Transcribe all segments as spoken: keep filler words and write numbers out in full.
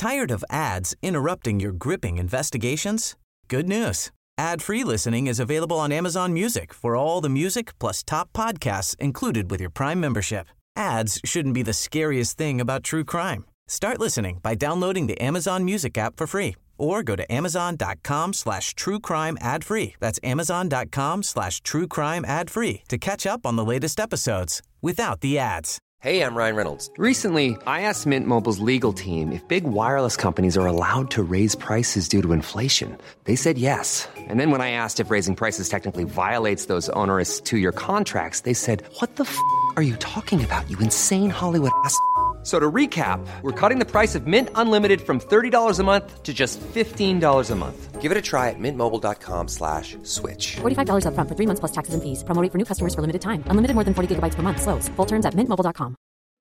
Tired of ads interrupting your gripping investigations? Good news. Ad-free listening is available on Amazon Music for all the music plus top podcasts included with your Prime membership. Ads shouldn't be the scariest thing about true crime. Start listening by downloading the Amazon Music app for free or go to amazon.com slash true crime ad free. That's amazon.com slash true crime ad free to catch up on the latest episodes without the ads. Hey, I'm Ryan Reynolds. Recently, I asked Mint Mobile's legal team if big wireless companies are allowed to raise prices due to inflation. They said yes. And then when I asked if raising prices technically violates those onerous two-year contracts, they said, what the f*** are you talking about, you insane Hollywood ass f- So to recap, we're cutting the price of Mint Unlimited from thirty dollars a month to just fifteen dollars a month. Give it a try at mintmobile.com slash switch. forty-five dollars up front for three months plus taxes and fees. Promo rate for new customers for limited time. Unlimited more than forty gigabytes per month. Slows full terms at mint mobile dot com.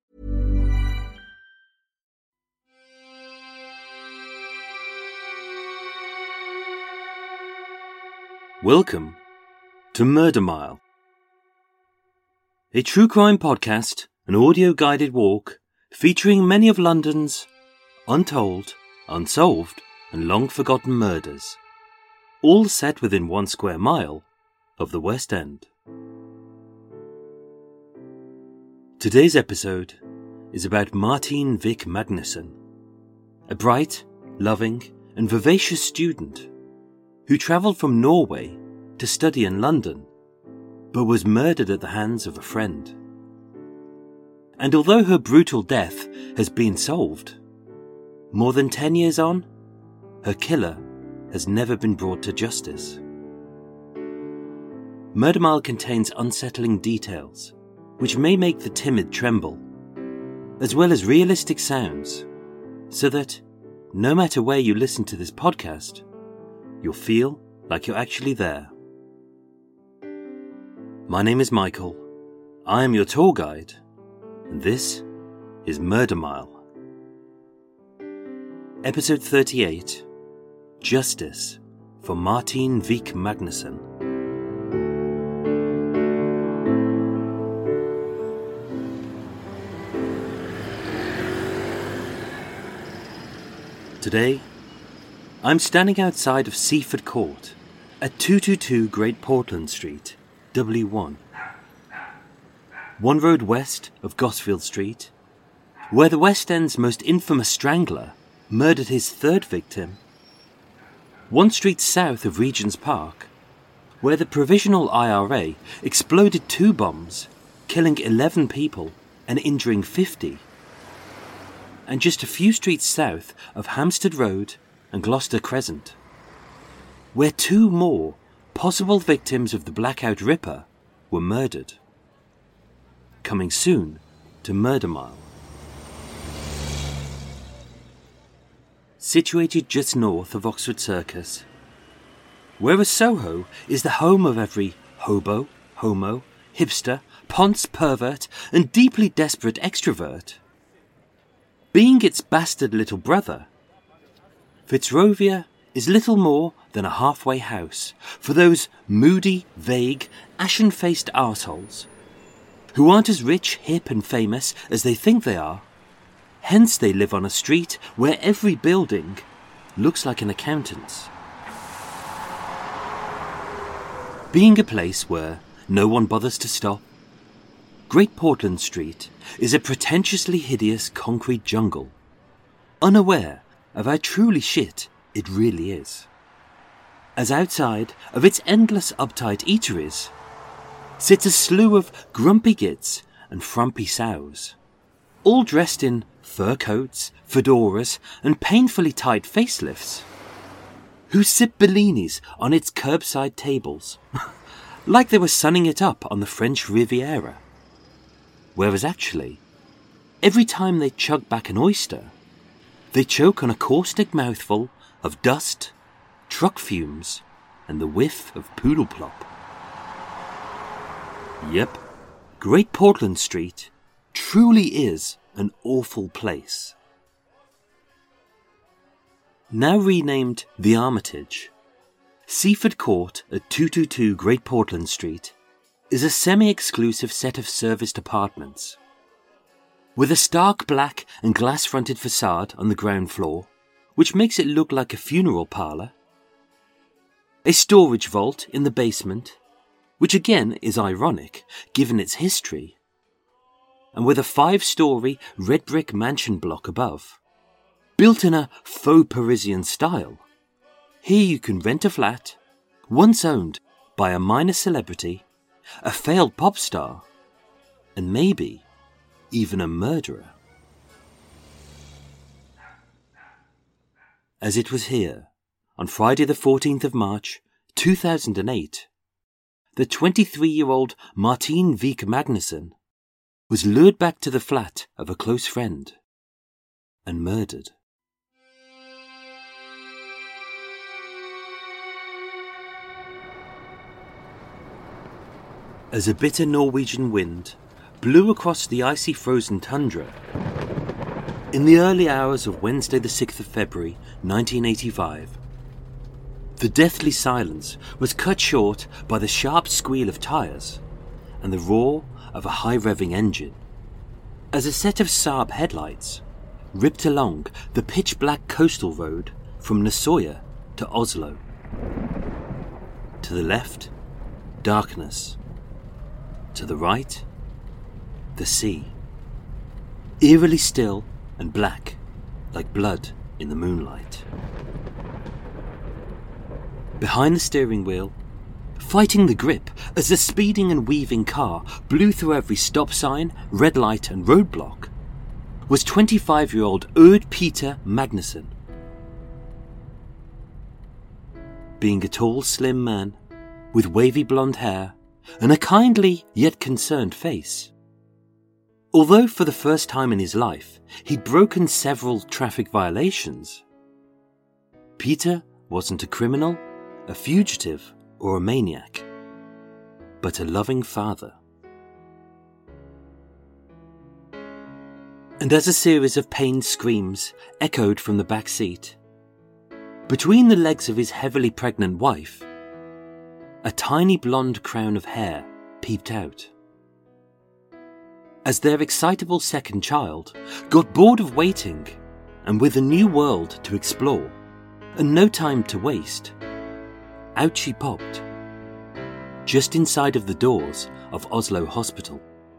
Welcome to Murder Mile, a true crime podcast, an audio-guided walk featuring many of London's untold, unsolved, and long-forgotten murders, all set within one square mile of the West End. Today's episode is about Martine Vik Magnussen, a bright, loving, and vivacious student who travelled from Norway to study in London, but was murdered at the hands of a friend. And although her brutal death has been solved, more than ten years on, her killer has never been brought to justice. Murder Mile contains unsettling details, which may make the timid tremble, as well as realistic sounds, so that, no matter where you listen to this podcast, you'll feel like you're actually there. My name is Michael, I am your tour guide, and this is Murder Mile. Episode thirty-eight, Justice for Martine Vik Magnussen. Today, I'm standing outside of Seaford Court at two twenty-two Great Portland Street, W one. One road west of Gosfield Street, where the West End's most infamous strangler murdered his third victim. One street south of Regent's Park, where the Provisional I R A exploded two bombs, killing eleven people and injuring fifty. And just a few streets south of Hampstead Road and Gloucester Crescent, where two more possible victims of the Blackout Ripper were murdered. Coming soon to Murder Mile. Situated just north of Oxford Circus, whereas Soho is the home of every hobo, homo, hipster, ponce, pervert, and deeply desperate extrovert, being its bastard little brother, Fitzrovia is little more than a halfway house for those moody, vague, ashen-faced arseholes who aren't as rich, hip and famous as they think they are. Hence they live on a street where every building looks like an accountant's. Being a place where no one bothers to stop, Great Portland Street is a pretentiously hideous concrete jungle, unaware of how truly shit it really is. As outside of its endless uptight eateries sits a slew of grumpy gits and frumpy sows, all dressed in fur coats, fedoras, and painfully tight facelifts, who sip Bellinis on its curbside tables, like they were sunning it up on the French Riviera. Whereas actually, every time they chug back an oyster, they choke on a caustic mouthful of dust, truck fumes, and the whiff of poodle plop. Yep, Great Portland Street truly is an awful place. Now renamed The Armitage, Seaford Court at two twenty-two Great Portland Street is a semi-exclusive set of serviced apartments. With a stark black and glass-fronted facade on the ground floor, which makes it look like a funeral parlour, a storage vault in the basement, which again is ironic given its history, and with a five-storey red brick mansion block above, built in a faux Parisian style. Here you can rent a flat, once owned by a minor celebrity, a failed pop star, and maybe even a murderer. As it was here, on Friday the fourteenth of March, two thousand eight, the twenty-three-year-old Martine Vik Magnussen was lured back to the flat of a close friend and murdered. As a bitter Norwegian wind blew across the icy frozen tundra, in the early hours of Wednesday the sixth of February nineteen eighty-five, the deathly silence was cut short by the sharp squeal of tyres and the roar of a high-revving engine, as a set of Saab headlights ripped along the pitch-black coastal road from Nasoya to Oslo. To the left, darkness. To the right, the sea, eerily still and black, like blood in the moonlight. Behind the steering wheel, fighting the grip as the speeding and weaving car blew through every stop sign, red light and roadblock, was twenty-five-year-old Erd Peter Magnussen. Being a tall, slim man with wavy blonde hair and a kindly yet concerned face. Although for the first time in his life he'd broken several traffic violations, Peter wasn't a criminal, a fugitive or a maniac, but a loving father. And as a series of pained screams echoed from the back seat, between the legs of his heavily pregnant wife, a tiny blonde crown of hair peeped out. As their excitable second child got bored of waiting and with a new world to explore and no time to waste, out she popped, just inside of the doors of Oslo Hospital.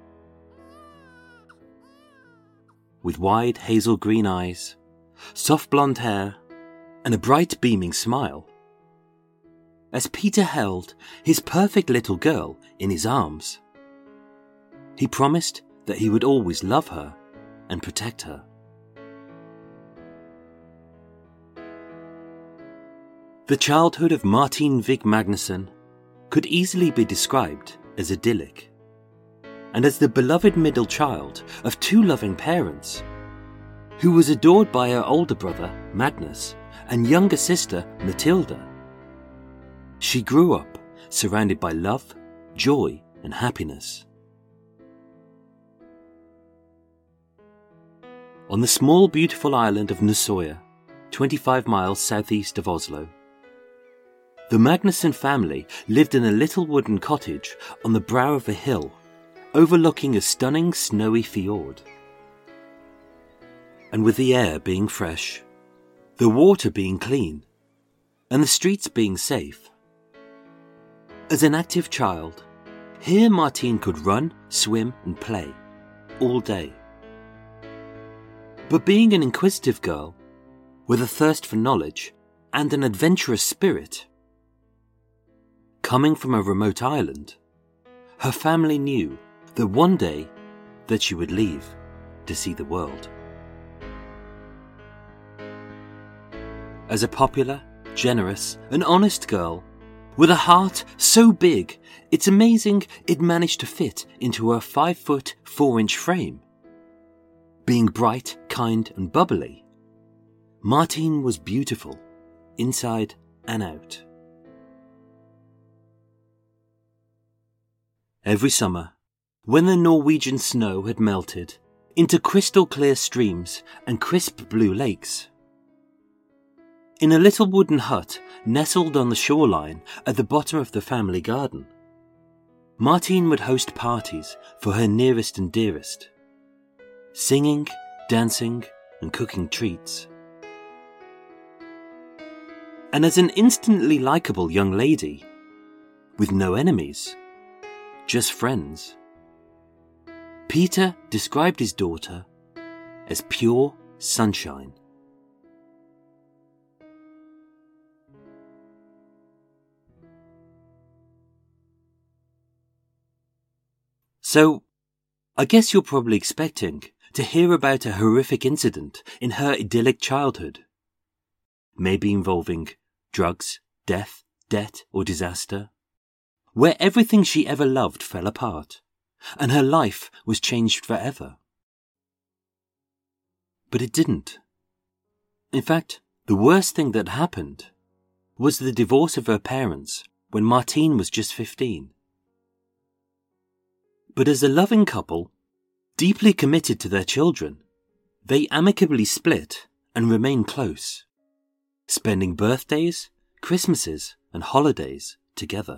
With wide hazel green eyes, soft blonde hair, and a bright beaming smile, as Peter held his perfect little girl in his arms, he promised that he would always love her and protect her. The childhood of Martine Vik Magnussen could easily be described as idyllic, and as the beloved middle child of two loving parents, who was adored by her older brother Magnus and younger sister Matilda. She grew up surrounded by love, joy, and happiness. On the small, beautiful island of Nasoya, twenty-five miles southeast of Oslo, the Magnussen family lived in a little wooden cottage on the brow of a hill, overlooking a stunning snowy fjord. And with the air being fresh, the water being clean, and the streets being safe, as an active child, here Martine could run, swim and play all day. But being an inquisitive girl, with a thirst for knowledge and an adventurous spirit, coming from a remote island, her family knew that one day that she would leave to see the world. As a popular, generous and honest girl, with a heart so big, it's amazing it managed to fit into her five foot four inch frame. Being bright, kind and bubbly, Martine was beautiful, inside and out. Every summer, when the Norwegian snow had melted into crystal clear streams and crisp blue lakes, in a little wooden hut nestled on the shoreline at the bottom of the family garden, Martine would host parties for her nearest and dearest, singing, dancing and cooking treats. and as an instantly likeable young lady, with no enemies, just friends. Peter described his daughter as pure sunshine. So, I guess you're probably expecting to hear about a horrific incident in her idyllic childhood. Maybe involving drugs, death, debt, or disaster, where everything she ever loved fell apart, and her life was changed forever. But it didn't. In fact, the worst thing that happened was the divorce of her parents when Martine was just fifteen. But as a loving couple, deeply committed to their children, they amicably split and remain close, spending birthdays, Christmases, and holidays together.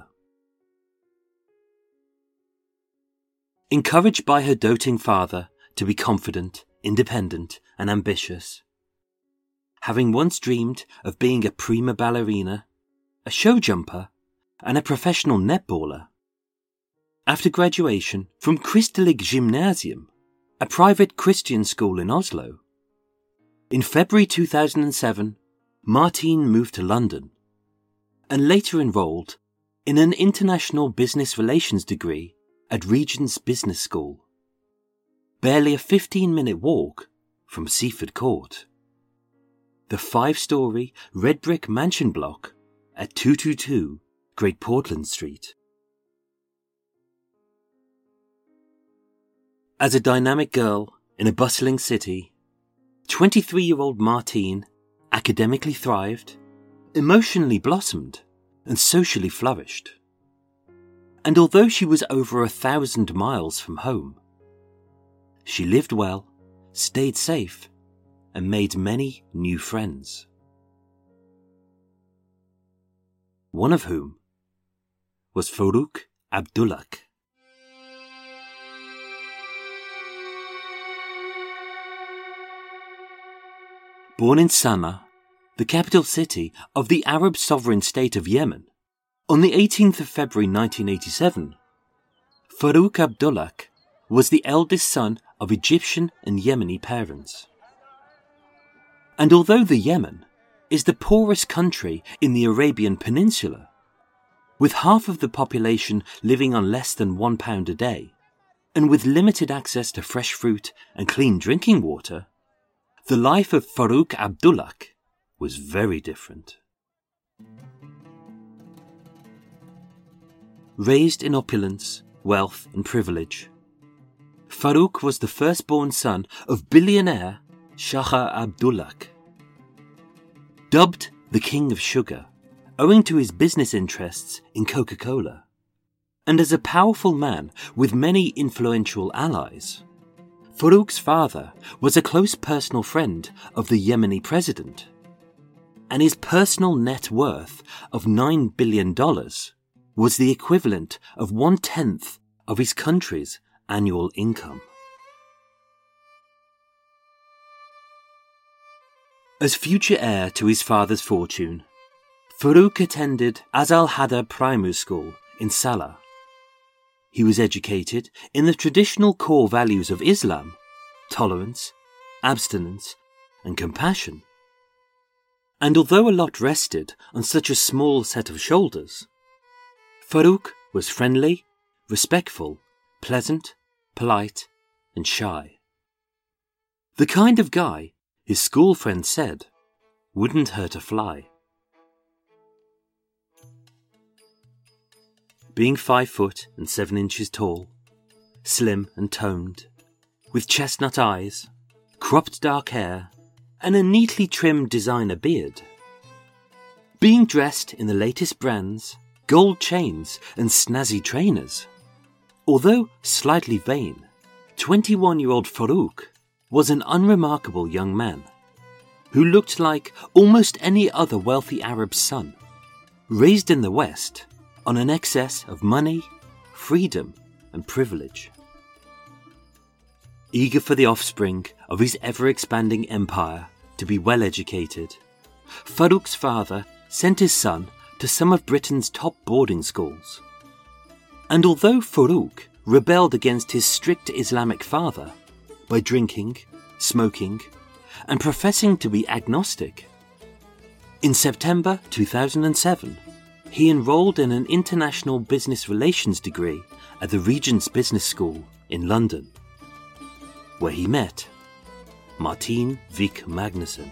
Encouraged by her doting father to be confident, independent, and ambitious, having once dreamed of being a prima ballerina, a show jumper, and a professional netballer, after graduation from Christelig Gymnasium, a private Christian school in Oslo, in February two thousand seven, Martine moved to London and later enrolled in an international business relations degree at Regent's Business School, barely a fifteen-minute walk from Seaford Court, the five-storey red brick mansion block at two twenty-two Great Portland Street. As a dynamic girl in a bustling city, twenty-three-year-old Martine academically thrived, emotionally blossomed, and socially flourished. And although she was over a thousand miles from home, she lived well, stayed safe, and made many new friends. One of whom was Farooq Abdulak. Born in Sana'a, the capital city of the Arab sovereign state of Yemen, on the eighteenth of February nineteen eighty-seven, Farooq Abdulak was the eldest son of Egyptian and Yemeni parents. And although the Yemen is the poorest country in the Arabian Peninsula, with half of the population living on less than one pound a day, and with limited access to fresh fruit and clean drinking water, the life of Farooq Abdulak was very different. Raised in opulence, wealth and privilege, Farooq was the firstborn son of billionaire Shaha Abdulak. Dubbed the King of Sugar, owing to his business interests in Coca-Cola, and as a powerful man with many influential allies, Farooq's father was a close personal friend of the Yemeni president, and his personal net worth of nine billion dollars was the equivalent of one-tenth of his country's annual income. As future heir to his father's fortune, Farooq attended Azal Hada Primary School in Salah. He was educated in the traditional core values of Islam, tolerance, abstinence, and compassion. And although a lot rested on such a small set of shoulders, Farooq was friendly, respectful, pleasant, polite, and shy. The kind of guy his school friends said wouldn't hurt a fly. Being five foot and seven inches tall, slim and toned, with chestnut eyes, cropped dark hair, and a neatly trimmed designer beard. Being dressed in the latest brands, gold chains, and snazzy trainers. Although slightly vain, twenty-one-year-old Farooq was an unremarkable young man who looked like almost any other wealthy Arab's son, raised in the West on an excess of money, freedom, and privilege. Eager for the offspring of his ever-expanding empire to be well educated, Farooq's father sent his son to some of Britain's top boarding schools. And although Farouk rebelled against his strict Islamic father by drinking, smoking, and professing to be agnostic, in September two thousand seven, he enrolled in an international business relations degree at the Regent's Business School in London, where he met Martine Vik Magnussen.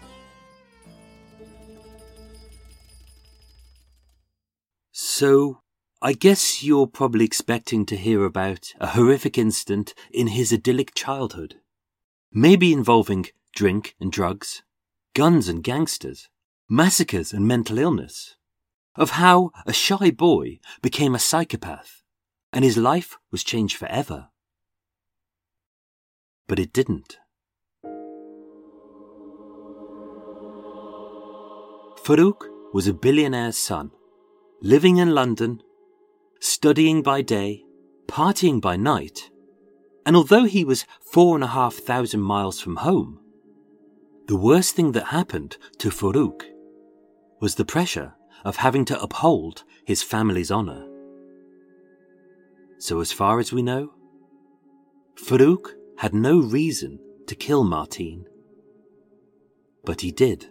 So, I guess you're probably expecting to hear about a horrific incident in his idyllic childhood, maybe involving drink and drugs, guns and gangsters, massacres and mental illness, of how a shy boy became a psychopath and his life was changed forever. But it didn't. Farouk was a billionaire's son, living in London, studying by day, partying by night, and although he was four and a half thousand miles from home, the worst thing that happened to Farouk was the pressure of having to uphold his family's honour. So as far as we know, Farouk had no reason to kill Martine, but he did.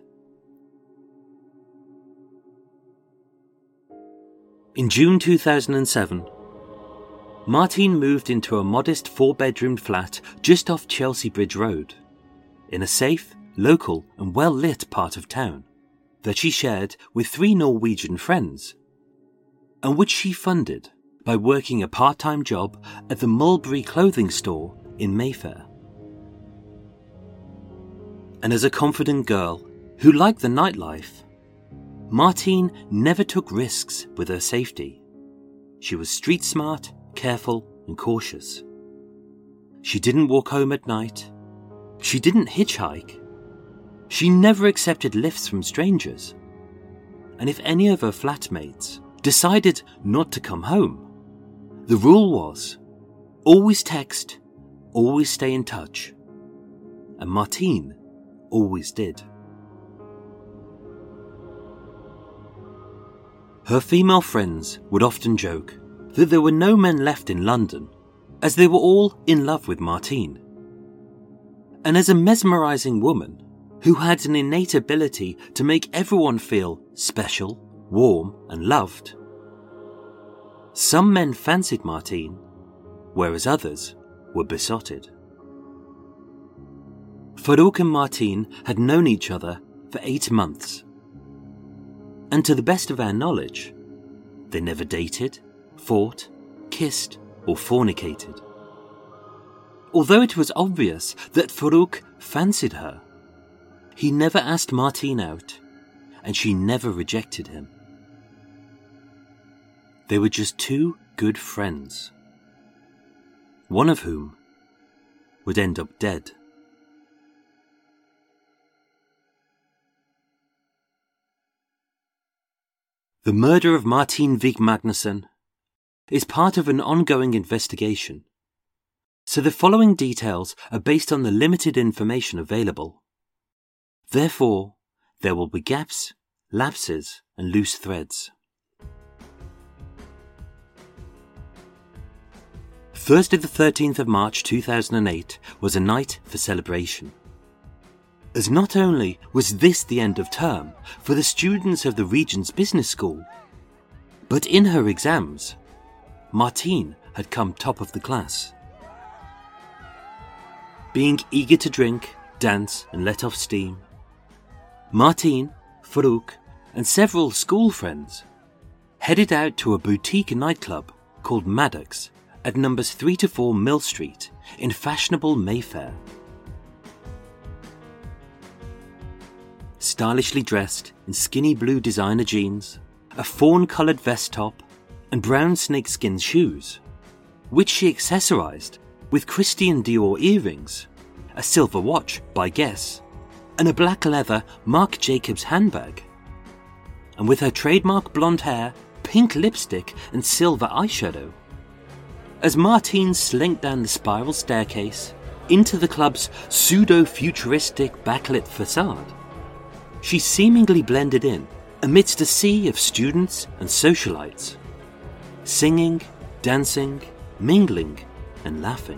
In June two thousand seven, Martine moved into a modest four-bedroom flat just off Chelsea Bridge Road, in a safe, local and well-lit part of town that she shared with three Norwegian friends, and which she funded by working a part-time job at the Mulberry clothing store in Mayfair. And as a confident girl who liked the nightlife, Martine never took risks with her safety. She was street smart, careful and cautious. She didn't walk home at night. She didn't hitchhike. She never accepted lifts from strangers. And if any of her flatmates decided not to come home, the rule was always text, always stay in touch. And Martine always did. Her female friends would often joke that there were no men left in London, as they were all in love with Martine. And as a mesmerising woman who had an innate ability to make everyone feel special, warm and loved, some men fancied Martine, whereas others were besotted. Farouk and Martine had known each other for eight months. And to the best of our knowledge, they never dated, fought, kissed, or fornicated. Although it was obvious that Farouk fancied her, he never asked Martine out, and she never rejected him. They were just two good friends, one of whom would end up dead. The murder of Martine Vik Magnussen is part of an ongoing investigation, so the following details are based on the limited information available. Therefore, there will be gaps, lapses, and loose threads. Thursday the thirteenth of March two thousand eight was a night for celebration, as not only was this the end of term for the students of the Regent's Business School, but in her exams, Martine had come top of the class. Being eager to drink, dance and let off steam, Martine, Farouk and several school friends headed out to a boutique nightclub called Maddox at numbers three to four Mill Street in fashionable Mayfair. Stylishly dressed in skinny blue designer jeans, a fawn-coloured vest top and brown snakeskin shoes, which she accessorised with Christian Dior earrings, a silver watch by Guess, and a black leather Marc Jacobs handbag. And with her trademark blonde hair, pink lipstick and silver eyeshadow. As Martine slinked down the spiral staircase into the club's pseudo-futuristic backlit facade, she seemingly blended in amidst a sea of students and socialites, singing, dancing, mingling and laughing.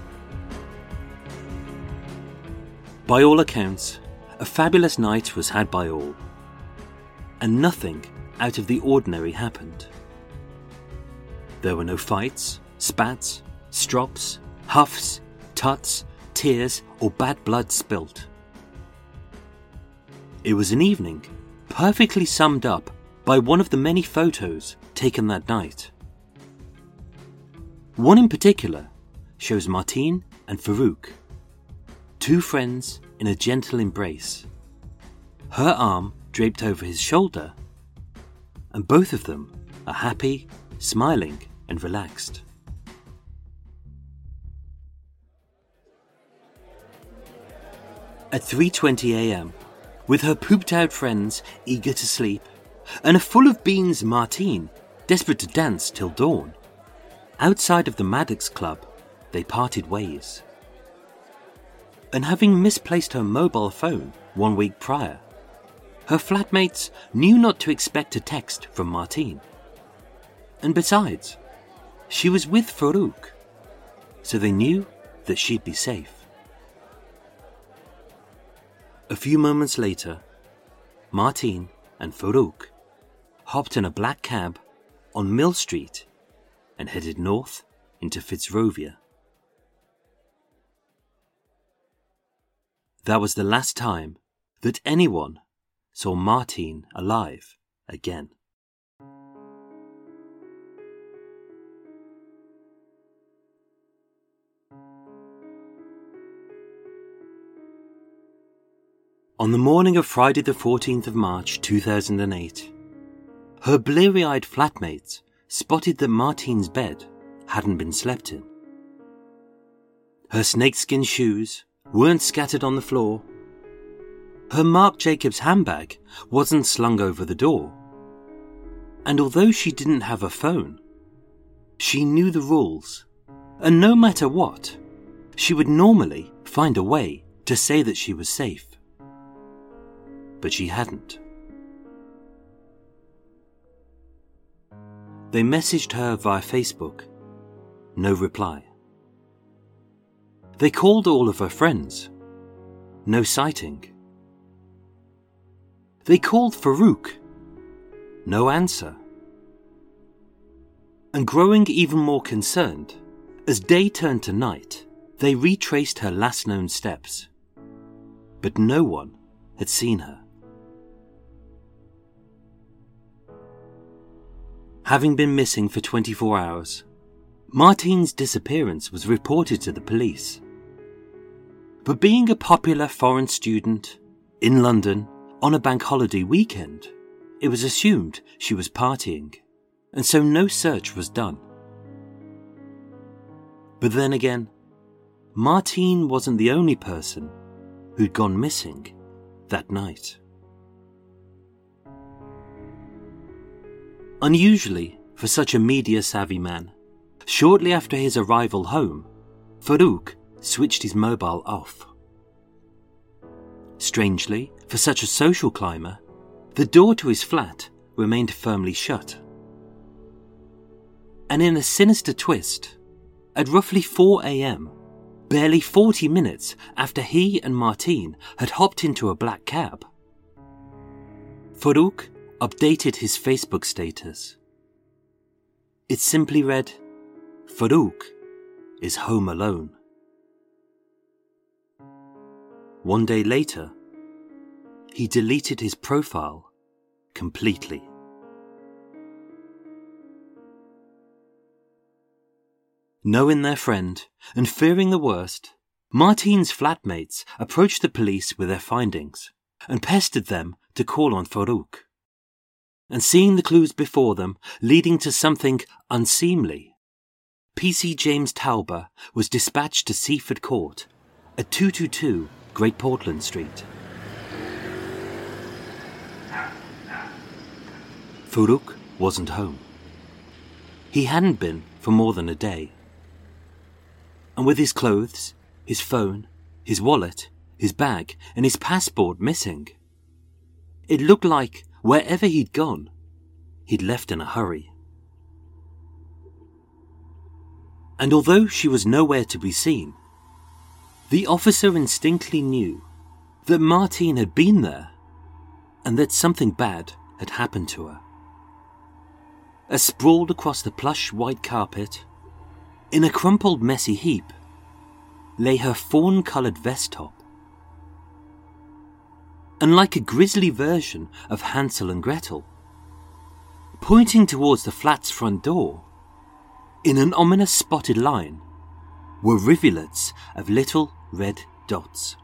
By all accounts, a fabulous night was had by all, and nothing out of the ordinary happened. There were no fights, spats, strops, huffs, tuts, tears, or bad blood spilt. It was an evening perfectly summed up by one of the many photos taken that night. One in particular shows Martine and Farouk, two friends in a gentle embrace, her arm draped over his shoulder, and both of them are happy, smiling, and relaxed. At three twenty a m, with her pooped-out friends eager to sleep, and a full-of-beans Martine desperate to dance till dawn, outside of the Maddox Club, they parted ways. And having misplaced her mobile phone one week prior, her flatmates knew not to expect a text from Martine. And besides, she was with Farouk, so they knew that she'd be safe. A few moments later, Martine and Farouk hopped in a black cab on Mill Street and headed north into Fitzrovia. That was the last time that anyone saw Martine alive again. On the morning of Friday the fourteenth of March two thousand eight, her bleary-eyed flatmates spotted that Martine's bed hadn't been slept in. Her snakeskin shoes weren't scattered on the floor. Her Marc Jacobs handbag wasn't slung over the door. And although she didn't have a phone, she knew the rules, and no matter what, she would normally find a way to say that she was safe. But she hadn't. They messaged her via Facebook. No reply. They called all of her friends. No sighting. They called Farouk. No answer. And growing even more concerned, as day turned to night, they retraced her last known steps. But no one had seen her. Having been missing for twenty-four hours, Martine's disappearance was reported to the police. But being a popular foreign student in London on a bank holiday weekend, it was assumed she was partying, and so no search was done. But then again, Martine wasn't the only person who'd gone missing that night. Unusually for such a media-savvy man, shortly after his arrival home, Farouk switched his mobile off. Strangely, for such a social climber, the door to his flat remained firmly shut. And in a sinister twist, at roughly four a m, barely forty minutes after he and Martine had hopped into a black cab, Farouk updated his Facebook status. It simply read, "Farouk is home alone." One day later, he deleted his profile completely. Knowing their friend and fearing the worst, Martine's flatmates approached the police with their findings and pestered them to call on Farouk. And seeing the clues before them leading to something unseemly, P C James Tauber was dispatched to Seaford Court at two twenty-two Great Portland Street. Farouk wasn't home. He hadn't been for more than a day. And with his clothes, his phone, his wallet, his bag, and his passport missing, it looked like wherever he'd gone, he'd left in a hurry. And although she was nowhere to be seen, the officer instinctively knew that Martine had been there and that something bad had happened to her. As sprawled across the plush white carpet, in a crumpled messy heap, lay her fawn-coloured vest top. And like a grisly version of Hansel and Gretel, pointing towards the flat's front door, in an ominous spotted line, were rivulets of little red dots.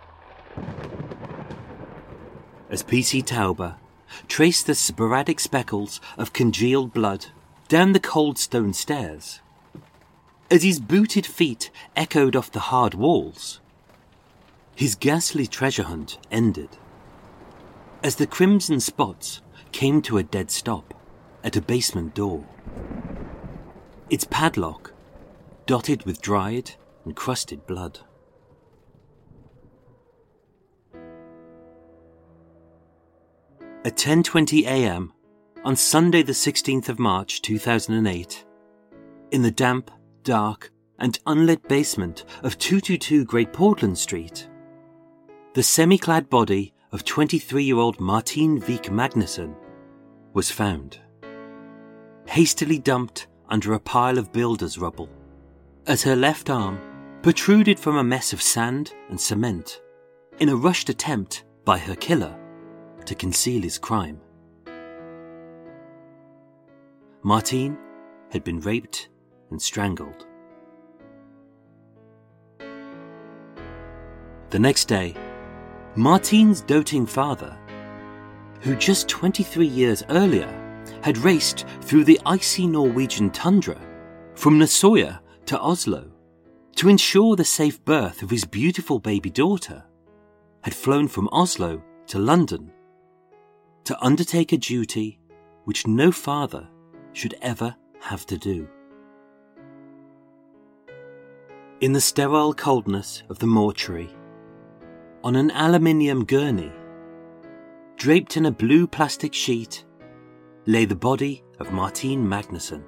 As P C Tauber traced the sporadic speckles of congealed blood down the cold stone stairs, as his booted feet echoed off the hard walls, his ghastly treasure hunt ended, as the crimson spots came to a dead stop at a basement door, its padlock dotted with dried and crusted blood. At ten twenty a m on Sunday the sixteenth of March two thousand eight, in the damp, dark and unlit basement of two twenty-two Great Portland Street, the semi-clad body of twenty-three-year-old Martine Vik Magnusson was found, hastily dumped under a pile of builder's rubble, as her left arm protruded from a mess of sand and cement in a rushed attempt by her killer to conceal his crime. Martine had been raped and strangled. The next day, Martine's doting father, who just twenty-three years earlier had raced through the icy Norwegian tundra from Nasoya to Oslo to ensure the safe birth of his beautiful baby daughter, had flown from Oslo to London to undertake a duty which no father should ever have to do. In the sterile coldness of the mortuary, on an aluminium gurney, draped in a blue plastic sheet, lay the body of Martine Magnusson.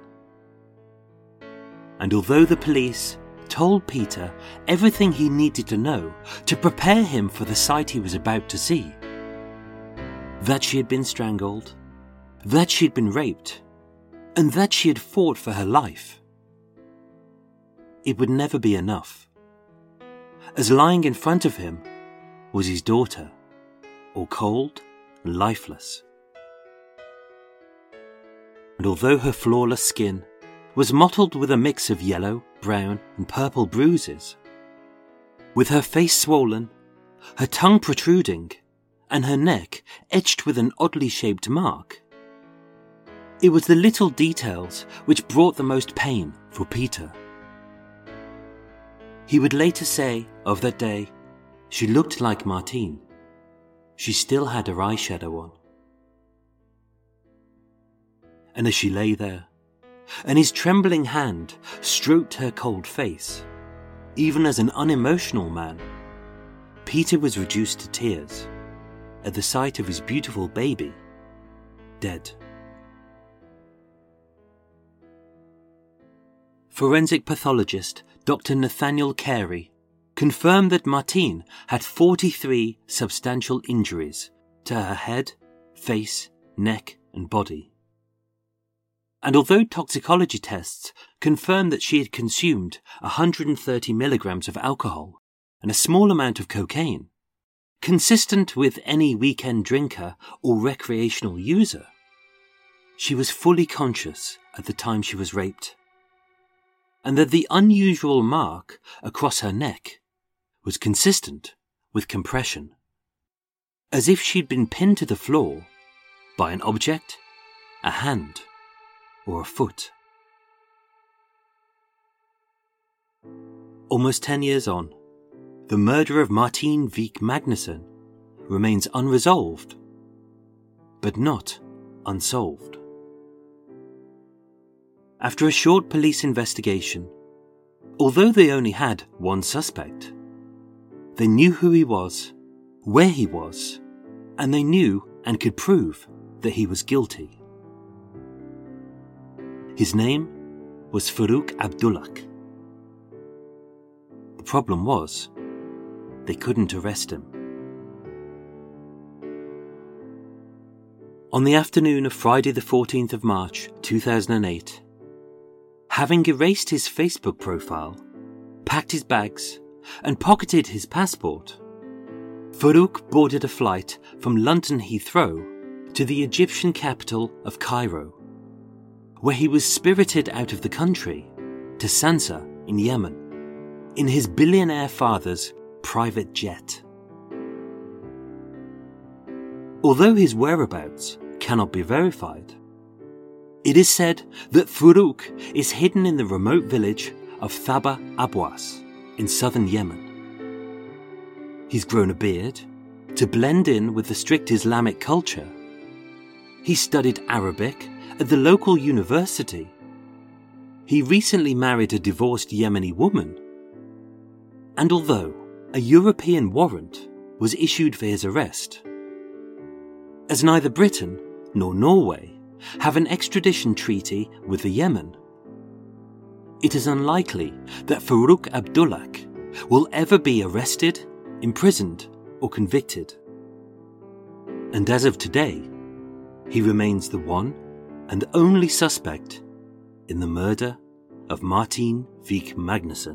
And although the police told Peter everything he needed to know to prepare him for the sight he was about to see, that she had been strangled, that she had been raped, and that she had fought for her life, it would never be enough, as lying in front of him was his daughter, all cold and lifeless. And although her flawless skin was mottled with a mix of yellow, brown and purple bruises, with her face swollen, her tongue protruding, and her neck etched with an oddly shaped mark, it was the little details which brought the most pain for Peter. He would later say of that day, she looked like Martine. She still had her eyeshadow on. And as she lay there, and his trembling hand stroked her cold face, even as an unemotional man, Peter was reduced to tears at the sight of his beautiful baby, dead. Forensic pathologist Doctor Nathaniel Carey confirmed that Martine had forty-three substantial injuries to her head, face, neck and body. And although toxicology tests confirmed that she had consumed one hundred thirty milligrams of alcohol and a small amount of cocaine, consistent with any weekend drinker or recreational user, she was fully conscious at the time she was raped, and that the unusual mark across her neck was consistent with compression, as if she'd been pinned to the floor by an object, a hand, or a foot. Almost ten years on, the murder of Martine Vik Magnusson remains unresolved, but not unsolved. After a short police investigation, although they only had one suspect, they knew who he was, where he was, and they knew and could prove that he was guilty. His name was Farooq Abdullah. The problem was, they couldn't arrest him. On the afternoon of Friday the fourteenth of March two thousand eight, having erased his Facebook profile, packed his bags and pocketed his passport, Farooq boarded a flight from London Heathrow to the Egyptian capital of Cairo, where he was spirited out of the country to Sansa in Yemen, in his billionaire father's private jet. Although his whereabouts cannot be verified, it is said that Farooq is hidden in the remote village of Thaba Abwas in southern Yemen. He's grown a beard to blend in with the strict Islamic culture. He studied Arabic at the local university. He recently married a divorced Yemeni woman. And although a European warrant was issued for his arrest, as neither Britain nor Norway have an extradition treaty with the Yemen, it is unlikely that Farooq Abdullah will ever be arrested, imprisoned, or convicted. And as of today, he remains the one and only suspect in the murder of Martin Vik Magnussen.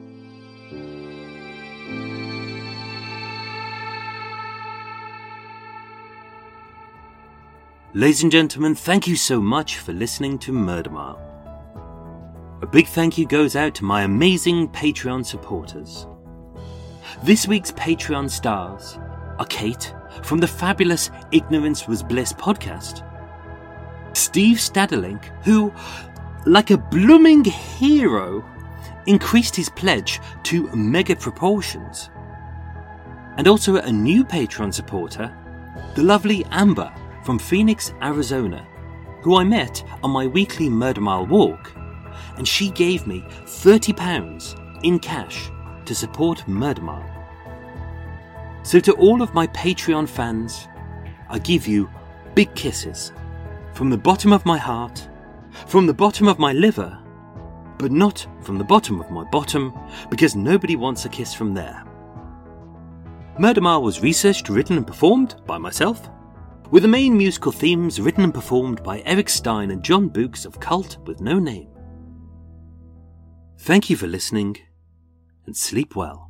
Ladies and gentlemen, thank you so much for listening to Murder Mile. A big thank you goes out to my amazing Patreon supporters. This week's Patreon stars are Kate from the fabulous Ignorance Was Bliss podcast, Steve Stadlerink, who, like a blooming hero, increased his pledge to mega proportions, and also a new Patreon supporter, the lovely Amber from Phoenix, Arizona, who I met on my weekly Murder Mile walk, and she gave me thirty pounds in cash to support Murder Mile. So to all of my Patreon fans, I give you big kisses from the bottom of my heart, from the bottom of my liver, but not from the bottom of my bottom, because nobody wants a kiss from there. Murder Mile was researched, written and performed by myself, with the main musical themes written and performed by Eric Stein and John Books of Cult with No Name. Thank you for listening, and sleep well.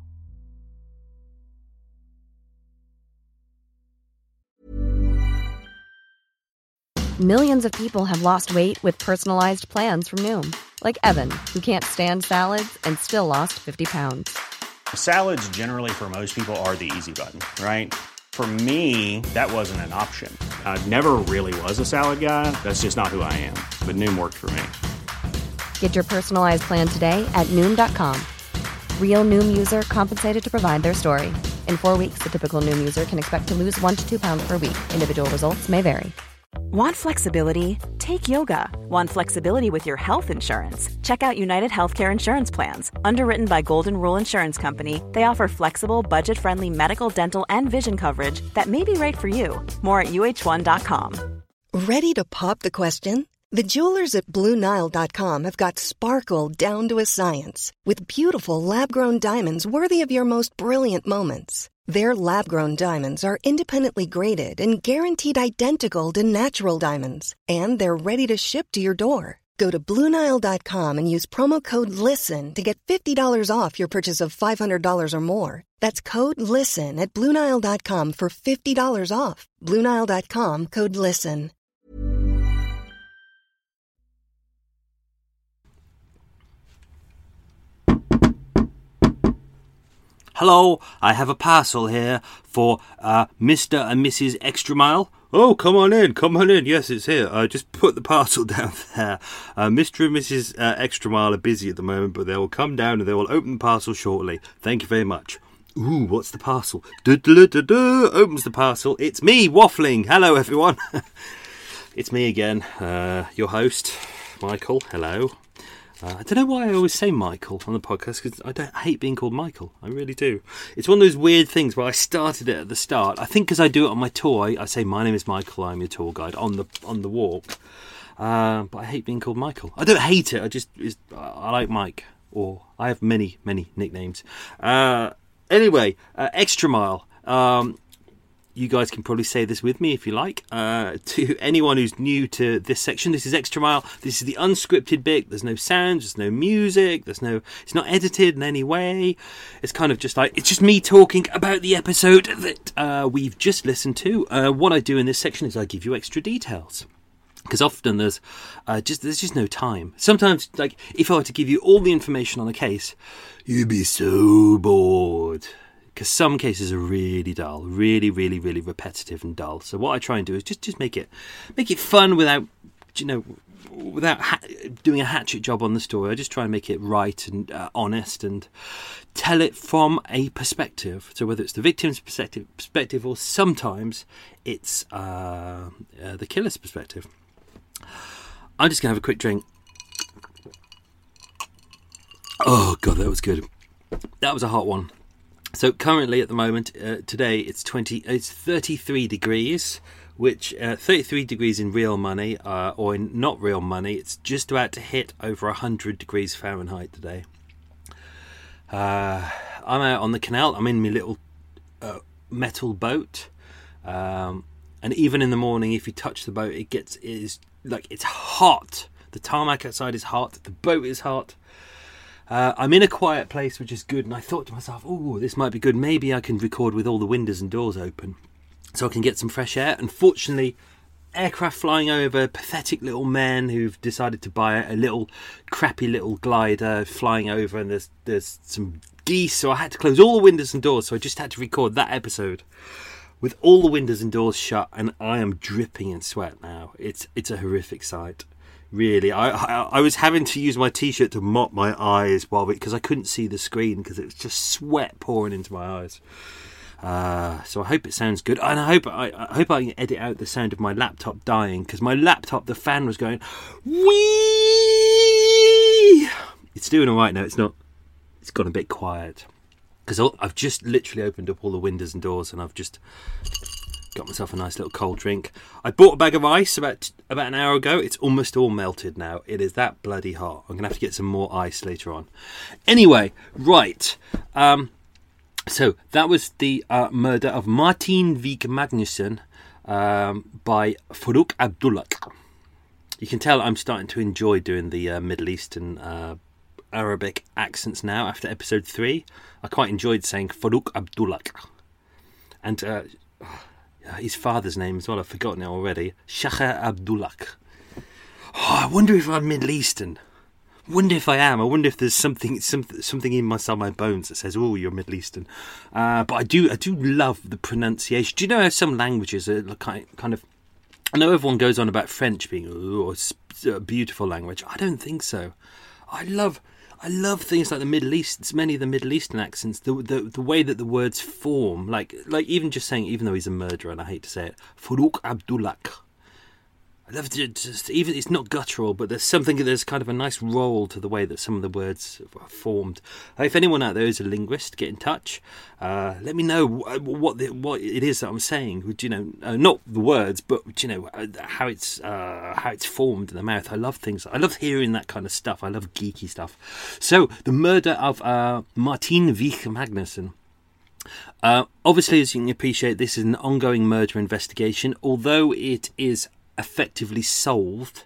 Millions of people have lost weight with personalized plans from Noom. Like Evan, who can't stand salads and still lost fifty pounds. Salads generally for most people are the easy button, right? For me, that wasn't an option. I never really was a salad guy. That's just not who I am. But Noom worked for me. Get your personalized plan today at Noom dot com. Real Noom user compensated to provide their story. In four weeks, the typical Noom user can expect to lose one to two pounds per week. Individual results may vary. Want flexibility? Take yoga. Want flexibility with your health insurance? Check out United Healthcare Insurance Plans. Underwritten by Golden Rule Insurance Company, they offer flexible, budget-friendly medical, dental, and vision coverage that may be right for you. More at U H one dot com. Ready to pop the question? The jewelers at Blue Nile dot com have got sparkle down to a science with beautiful lab-grown diamonds worthy of your most brilliant moments. Their lab-grown diamonds are independently graded and guaranteed identical to natural diamonds, and they're ready to ship to your door. Go to Blue Nile dot com and use promo code LISTEN to get fifty dollars off your purchase of five hundred dollars or more. That's code LISTEN at Blue Nile dot com for fifty dollars off. Blue Nile dot com, code LISTEN. Hello, I have a parcel here for uh, Mister and Missus Extra Mile. Oh, come on in, come on in. Yes, it's here. Uh, just put the parcel down there. Uh, Mister and Missus Uh, Extra Mile are busy at the moment, but they will come down and they will open the parcel shortly. Thank you very much. Ooh, what's the parcel? Du-du-du-du-du. Opens the parcel. It's me, waffling. Hello, everyone. It's me again, uh, your host, Michael. Hello. Uh, I don't know why I always say Michael on the podcast, because I don't I hate being called Michael. I really do. It's one of those weird things where I started it at the start. I think because I do it on my tour, I, I say, my name is Michael, I'm your tour guide on the on the walk. Uh, but I hate being called Michael. I don't hate it, I just it's, I like Mike. Or I have many, many nicknames. Uh, anyway, uh, Extra Mile. Um, you guys can probably say this with me if you like. Uh, to anyone who's new to this section, this is Extra Mile. This is the unscripted bit. There's no sounds, there's no music, there's no. It's not edited in any way. It's kind of just like it's just me talking about the episode that uh, we've just listened to. Uh, what I do in this section is I give you extra details. Because often there's uh, just there's just no time. Sometimes, like if I were to give you all the information on a case, you'd be so bored. Because some cases are really dull, really, really, really repetitive and dull. So what I try and do is just, just make it make it fun without, you know, without ha- doing a hatchet job on the story. I just try and make it right and uh, honest and tell it from a perspective. So whether it's the victim's perspective, perspective or sometimes it's uh, uh, the killer's perspective. I'm just going to have a quick drink. Oh, God, that was good. That was a hot one. So currently at the moment, uh, today, it's twenty. It's thirty-three degrees, which uh, thirty-three degrees in real money, uh, or in not real money, it's just about to hit over one hundred degrees Fahrenheit today. Uh, I'm out on the canal. I'm in my little uh, metal boat. Um, and even in the morning, if you touch the boat, it gets... It is like it's hot. The tarmac outside is hot. The boat is hot. Uh, I'm in a quiet place, which is good. And I thought to myself, oh, this might be good. Maybe I can record with all the windows and doors open so I can get some fresh air. Unfortunately, aircraft flying over, pathetic little men who've decided to buy a little crappy little glider flying over, and there's there's some geese. So I had to close all the windows and doors. So I just had to record that episode with all the windows and doors shut, and I am dripping in sweat now. It's it's a horrific sight, really. I I, I was having to use my t-shirt to mop my eyes while because I couldn't see the screen because it was just sweat pouring into my eyes. Uh, so I hope it sounds good, and I hope I, I hope I can edit out the sound of my laptop dying, because my laptop, the fan was going wee. It's doing all right now. It's not. It's gone a bit quiet. Because I've just literally opened up all the windows and doors, and I've just got myself a nice little cold drink. I bought a bag of ice about about an hour ago. It's almost all melted now. It is that bloody hot. I'm going to have to get some more ice later on. Anyway, right. Um, so that was the uh, murder of Martin Vik Magnusson um, by Farooq Abdullah. You can tell I'm starting to enjoy doing the uh, Middle Eastern uh Arabic accents now after episode three. I quite enjoyed saying Farooq Abdullah. And uh, his father's name as well, I've forgotten it already. Shakha Abdullah. Oh, I wonder if I'm Middle Eastern. I wonder if I am. I wonder if there's something something, something in my, my bones that says, oh, you're Middle Eastern. Uh, but I do I do love the pronunciation. Do you know how some languages are kind of... I know everyone goes on about French being oh, a beautiful language. I don't think so. I love... I love things like the Middle East. Many of the Middle Eastern accents, the, the the way that the words form, like like even just saying, even though he's a murderer, and I hate to say it, Farooq Abdullah. I love to just even it's not guttural, but there's something. There's kind of a nice roll to the way that some of the words are formed. If anyone out there is a linguist, get in touch. Uh, let me know what the, what it is that I'm saying. You know, uh, not the words, but you know how it's uh, how it's formed in the mouth. I love things. I love hearing that kind of stuff. I love geeky stuff. So the murder of uh, Martin Vik Magnusson. Uh, obviously, as you can appreciate, this is an ongoing murder investigation. Although it is effectively solved,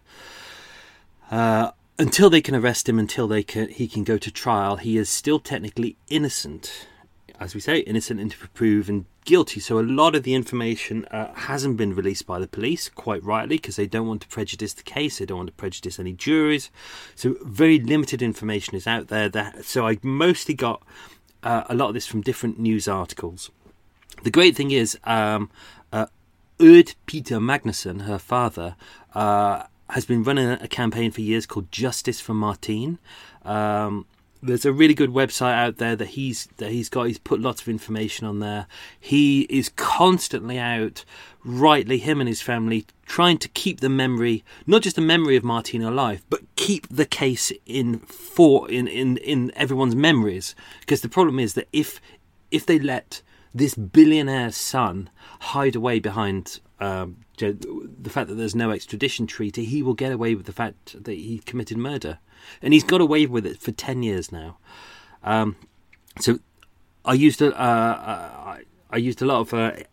uh, until they can arrest him, until they can he can go to trial, he is still technically innocent. As we say, innocent until proven guilty. So a lot of the information uh, hasn't been released by the police, quite rightly, because they don't want to prejudice the case. They don't want to prejudice any juries. So very limited information is out there. That, so I mostly got uh, a lot of this from different news articles. The great thing is, um, uh, Erd Peter Magnusson, her father, uh, has been running a campaign for years called Justice for Martin. Um, there's a really good website out there that he's that he's got. He's put lots of information on there. He is constantly out, rightly, him and his family, trying to keep the memory, not just the memory of Martina alive, but keep the case in for in, in, in everyone's memories. Because the problem is that if if they let this billionaire's son hide away behind um, the fact that there's no extradition treaty, he will get away with the fact that he committed murder. And he's got away with it for ten years now. Um, so I used a, uh, I used a lot of uh,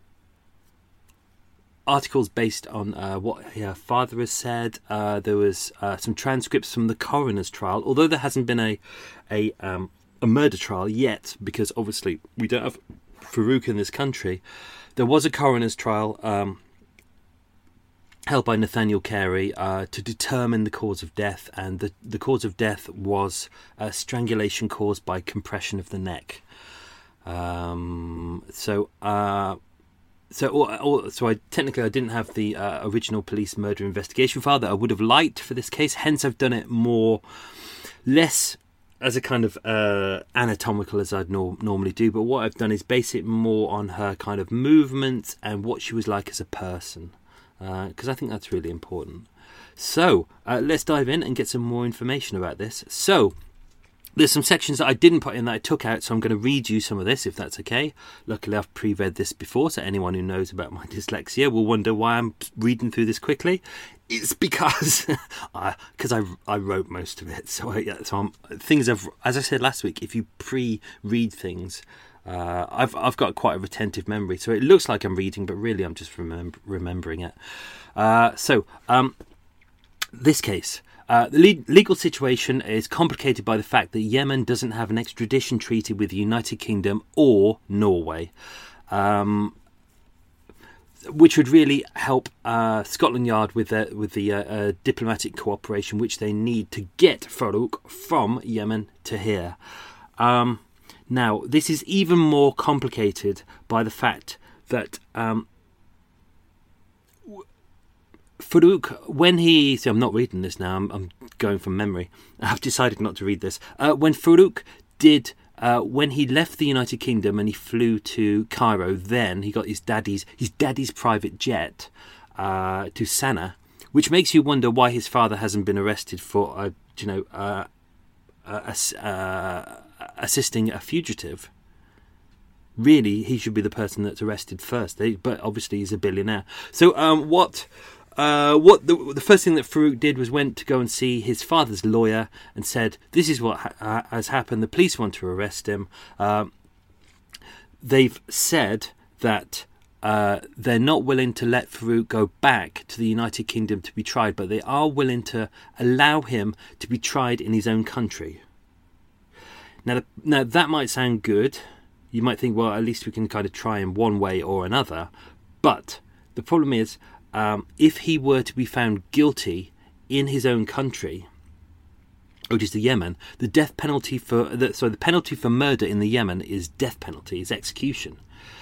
articles based on uh, what her father has said. Uh, there was uh, some transcripts from the coroner's trial, although there hasn't been a a, um, a murder trial yet, because obviously we don't have Farouk in this country. There was a coroner's trial um, held by Nathaniel Carey uh, to determine the cause of death, and the, the cause of death was uh, strangulation caused by compression of the neck. Um, so, uh, so, or, or, so I technically I didn't have the uh, original police murder investigation file that I would have liked for this case. Hence, I've done it more, less as a kind of uh, anatomical as I'd no- normally do. But what I've done is base it more on her kind of movements and what she was like as a person. Because uh, I think that's really important. So, uh, let's dive in and get some more information about this. So, there's some sections that I didn't put in that I took out, so I'm going to read you some of this, if that's okay. Luckily, I've pre-read this before, so anyone who knows about my dyslexia will wonder why I'm reading through this quickly. It's because I, cause I, I wrote most of it. So, I, yeah, so I'm, things I've, as I said last week, if you pre-read things, Uh, I've I've got quite a retentive memory, so it looks like I'm reading, but really I'm just remember, remembering it. Uh, so, um, this case, uh, the le- legal situation is complicated by the fact that Yemen doesn't have an extradition treaty with the United Kingdom or Norway, um, which would really help uh, Scotland Yard with the, with the uh, uh, diplomatic cooperation which they need to get Farouk from Yemen to here. Um, Now, this is even more complicated by the fact that um, Farouk, when he... See, I'm not reading this now, I'm, I'm going from memory. I've decided not to read this. Uh, when Farouk did... Uh, when he left the United Kingdom and he flew to Cairo, then he got his daddy's his daddy's private jet uh, to Sana'a, which makes you wonder why his father hasn't been arrested for, uh, you know, uh, a... Uh, assisting a fugitive. Really, he should be the person that's arrested first. They, but obviously, he's a billionaire. So, um, what, uh, what the, the first thing that Farouk did was went to go and see his father's lawyer and said, "This is what ha- has happened. The police want to arrest him." Um, they've said that uh, they're not willing to let Farouk go back to the United Kingdom to be tried, but they are willing to allow him to be tried in his own country. Now, now that might sound good. You might think, well, at least we can kind of try him one way or another. But the problem is, um, if he were to be found guilty in his own country, which is the Yemen, the death penalty for the, so the penalty for murder in the Yemen is death penalty, is execution.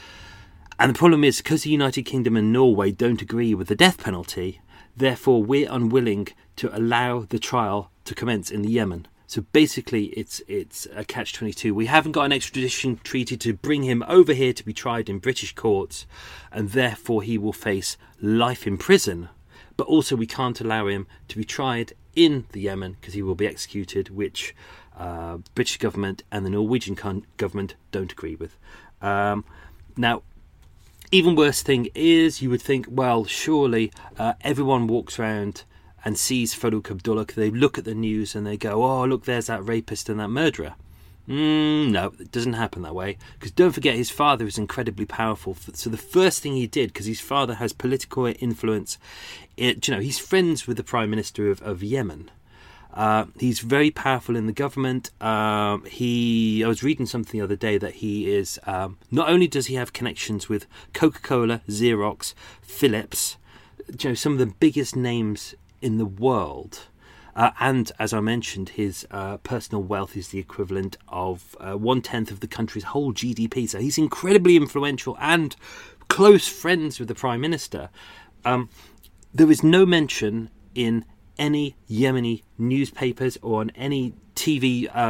And the problem is, because the United Kingdom and Norway don't agree with the death penalty, therefore we're unwilling to allow the trial to commence in the Yemen. So basically, it's it's a catch twenty-two. We haven't got an extradition treaty to bring him over here to be tried in British courts, and therefore he will face life in prison. But also we can't allow him to be tried in the Yemen because he will be executed, which uh, British government and the Norwegian con- government don't agree with. Um, now, even worse thing is, you would think, well, surely uh, everyone walks around and sees Farouk Abdullah, they look at the news and they go, oh, look, there's that rapist and that murderer. Mm, no, it doesn't happen that way. Because don't forget, his father is incredibly powerful. So the first thing he did, because his father has political influence, it, you know, he's friends with the Prime Minister of, of Yemen. Uh, he's very powerful in the government. Um, he, I was reading something the other day that he is, um, not only does he have connections with Coca-Cola, Xerox, Philips, you know, some of the biggest names in the world, uh, and as I mentioned, his uh, personal wealth is the equivalent of uh, one tenth of the country's whole G D P. So he's incredibly influential and close friends with the Prime Minister. Um, there is no mention in any Yemeni newspapers or on any T V uh,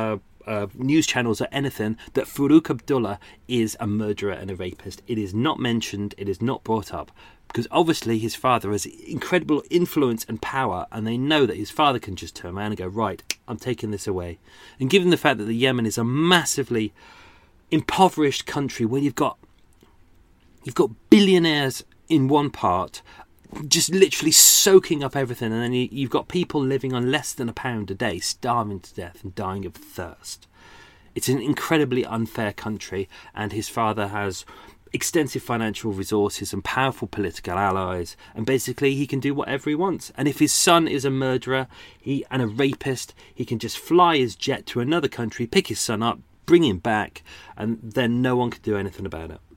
uh, news channels or anything that Farouk Abdullah is a murderer and a rapist. It is not mentioned. It is not brought up. Because obviously his father has incredible influence and power, and they know that his father can just turn around and go, right, I'm taking this away. And given the fact that the Yemen is a massively impoverished country where you've got you've got billionaires in one part, just literally soaking up everything, and then you, you've got people living on less than a pound a day, starving to death and dying of thirst. It's an incredibly unfair country, and his father has extensive financial resources and powerful political allies, and basically he can do whatever he wants. And if his son is a murderer he and a rapist, he can just fly his jet to another country, pick his son up, bring him back, and then no one can do anything about it.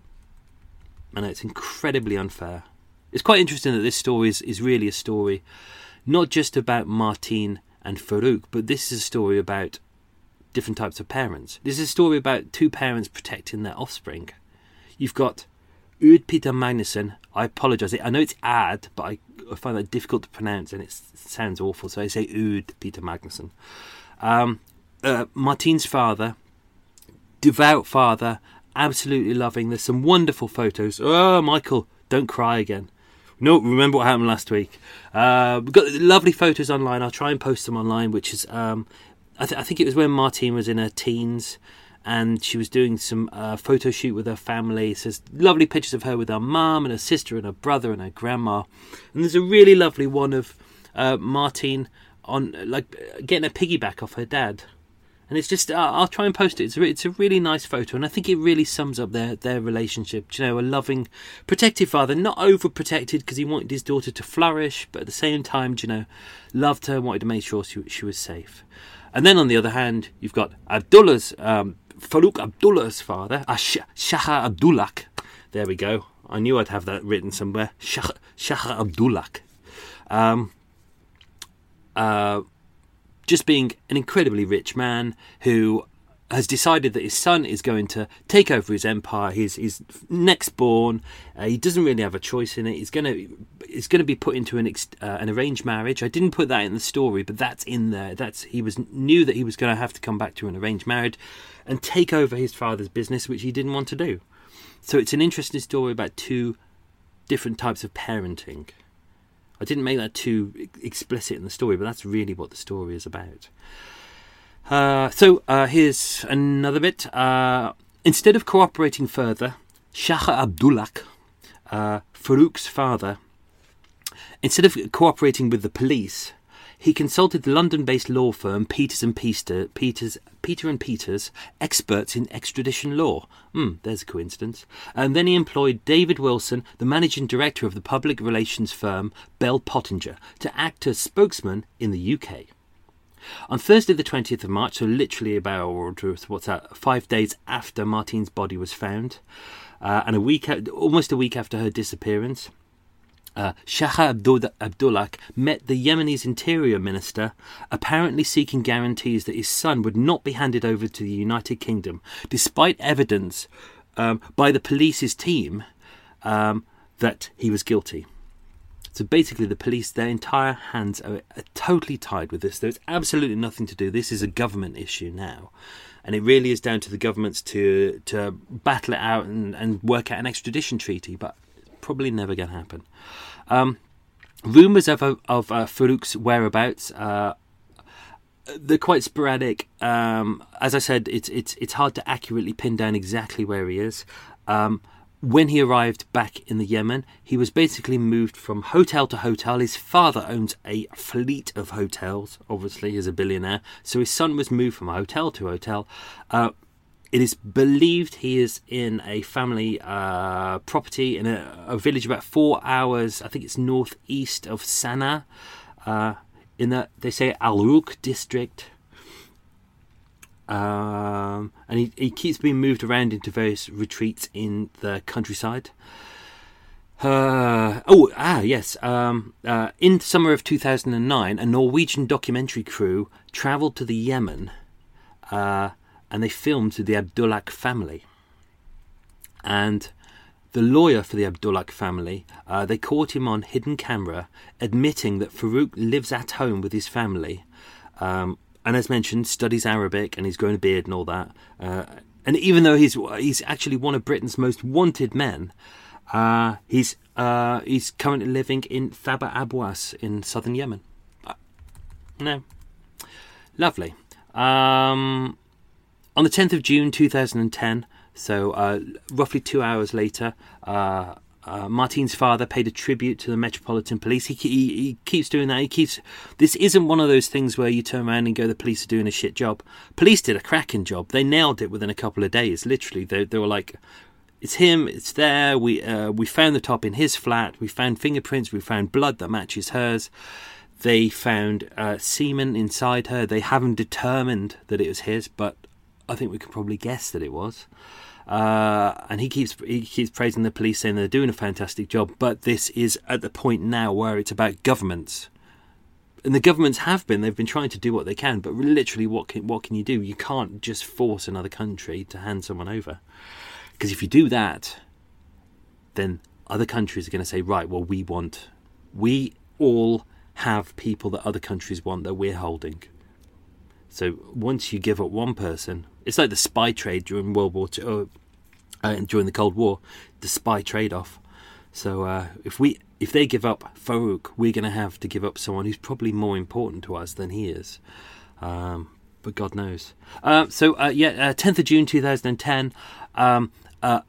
And it's incredibly unfair. It's quite interesting that this story is, is really a story not just about Martin and Farouk, but this is a story about different types of parents. This is a story about two parents protecting their offspring. You've got Ud Peter Magnussen. I apologise. I know it's Ad, but I, I find that difficult to pronounce, and it sounds awful. So I say Ud Peter Magnussen. Um, uh, Martin's father, devout father, absolutely loving. There's some wonderful photos. Oh, Michael, don't cry again. No, remember what happened last week. Uh, we've got lovely photos online. I'll try and post them online, which is, um, I, th- I think it was when Martine was in her teens, and she was doing some uh, photo shoot with her family. So there's lovely pictures of her with her mum and her sister and her brother and her grandma. And there's a really lovely one of uh, Martine on like getting a piggyback off her dad. And it's just, uh, I'll try and post it. It's a, it's a really nice photo, and I think it really sums up their, their relationship. You know, a loving, protective father, not overprotected because he wanted his daughter to flourish, but at the same time, you know, loved her, wanted to make sure she, she was safe. And then on the other hand, you've got Abdullah's, um, Farouk Abdullah's father, uh, Shah Abdullah. There we go. I knew I'd have that written somewhere. Shah, Shah Abdullah. Um, uh, just being an incredibly rich man who has decided that his son is going to take over his empire. He's, he's next born. Uh, he doesn't really have a choice in it. He's going to he's going to be put into an ex, uh, an arranged marriage. I didn't put that in the story, but that's in there. That's he was knew that he was going to have to come back to an arranged marriage and take over his father's business, which he didn't want to do. So it's an interesting story about two different types of parenting. I didn't make that too explicit in the story, but that's really what the story is about. Uh, so uh, here's another bit. Uh, instead of cooperating further, Shah Abdullah, uh, Farouk's father, instead of cooperating with the police, he consulted the London-based law firm Peters and Peter, Peters, Peter and Peters, experts in extradition law. Hmm, there's a coincidence. And then he employed David Wilson, the managing director of the public relations firm Bell Pottinger, to act as spokesman in the U K. On Thursday the twentieth of March, so literally about, what's that, five days after Martine's body was found, uh, and a week, almost a week after her disappearance, uh, Shah Abdullah met the Yemenis interior minister, apparently seeking guarantees that his son would not be handed over to the United Kingdom, despite evidence um, by the police's team um, that he was guilty. So basically the police, their entire hands are, are totally tied with this. There's absolutely nothing to do. This is a government issue now. And it really is down to the governments to to battle it out and, and work out an extradition treaty. But it's probably never going to happen. Um, rumours of, of uh, Farouk's whereabouts, uh, they're quite sporadic. Um, as I said, it's, it's, it's hard to accurately pin down exactly where he is. Um When he arrived back in the Yemen, he was basically moved from hotel to hotel. His father owns a fleet of hotels, obviously, he's a billionaire. So his son was moved from hotel to hotel. Uh, it is believed he is in a family uh, property in a, a village about four hours, I think it's northeast of Sana'a, uh, in the, they say, Al-Ruq district. Um, and he, he keeps being moved around into various retreats in the countryside. Uh, oh, ah, yes. Um, uh, in the summer of two thousand nine, a Norwegian documentary crew travelled to the Yemen uh, and they filmed the Abdullah family. And the lawyer for the Abdullah family, uh, they caught him on hidden camera admitting that Farouk lives at home with his family. Um, and as mentioned, studies Arabic, and he's grown a beard and all that. Uh, and even though he's he's actually one of Britain's most wanted men, uh, he's uh, he's currently living in Thaba Abwas in southern Yemen. Uh, no, lovely. Um, on the tenth of June two thousand ten, so uh, roughly two hours later, uh, uh, Martin's father paid a tribute to the Metropolitan Police. He, he he keeps doing that. He keeps. This isn't one of those things where you turn around and go, the police are doing a shit job. Police did a cracking job. They nailed it within a couple of days. Literally, they they were like, it's him. It's there. We uh, we found the top in his flat. We found fingerprints. We found blood that matches hers. They found uh, semen inside her. They haven't determined that it was his, but I think we could probably guess that it was. Uh, and he keeps he keeps praising the police, saying they're doing a fantastic job. But this is at the point now where it's about governments, and the governments have been. They've been trying to do what they can, but literally, what can, what can you do? You can't just force another country to hand someone over, because if you do that, then other countries are going to say, right, well, we want, we all have people that other countries want that we're holding. So once you give up one person, it's like the spy trade during World War Two, uh, during the Cold War, the spy trade-off. So uh, if we if they give up Farouk, we're going to have to give up someone who's probably more important to us than he is. Um, but God knows. Uh, so uh, yeah, uh, tenth of June two thousand ten, um, uh,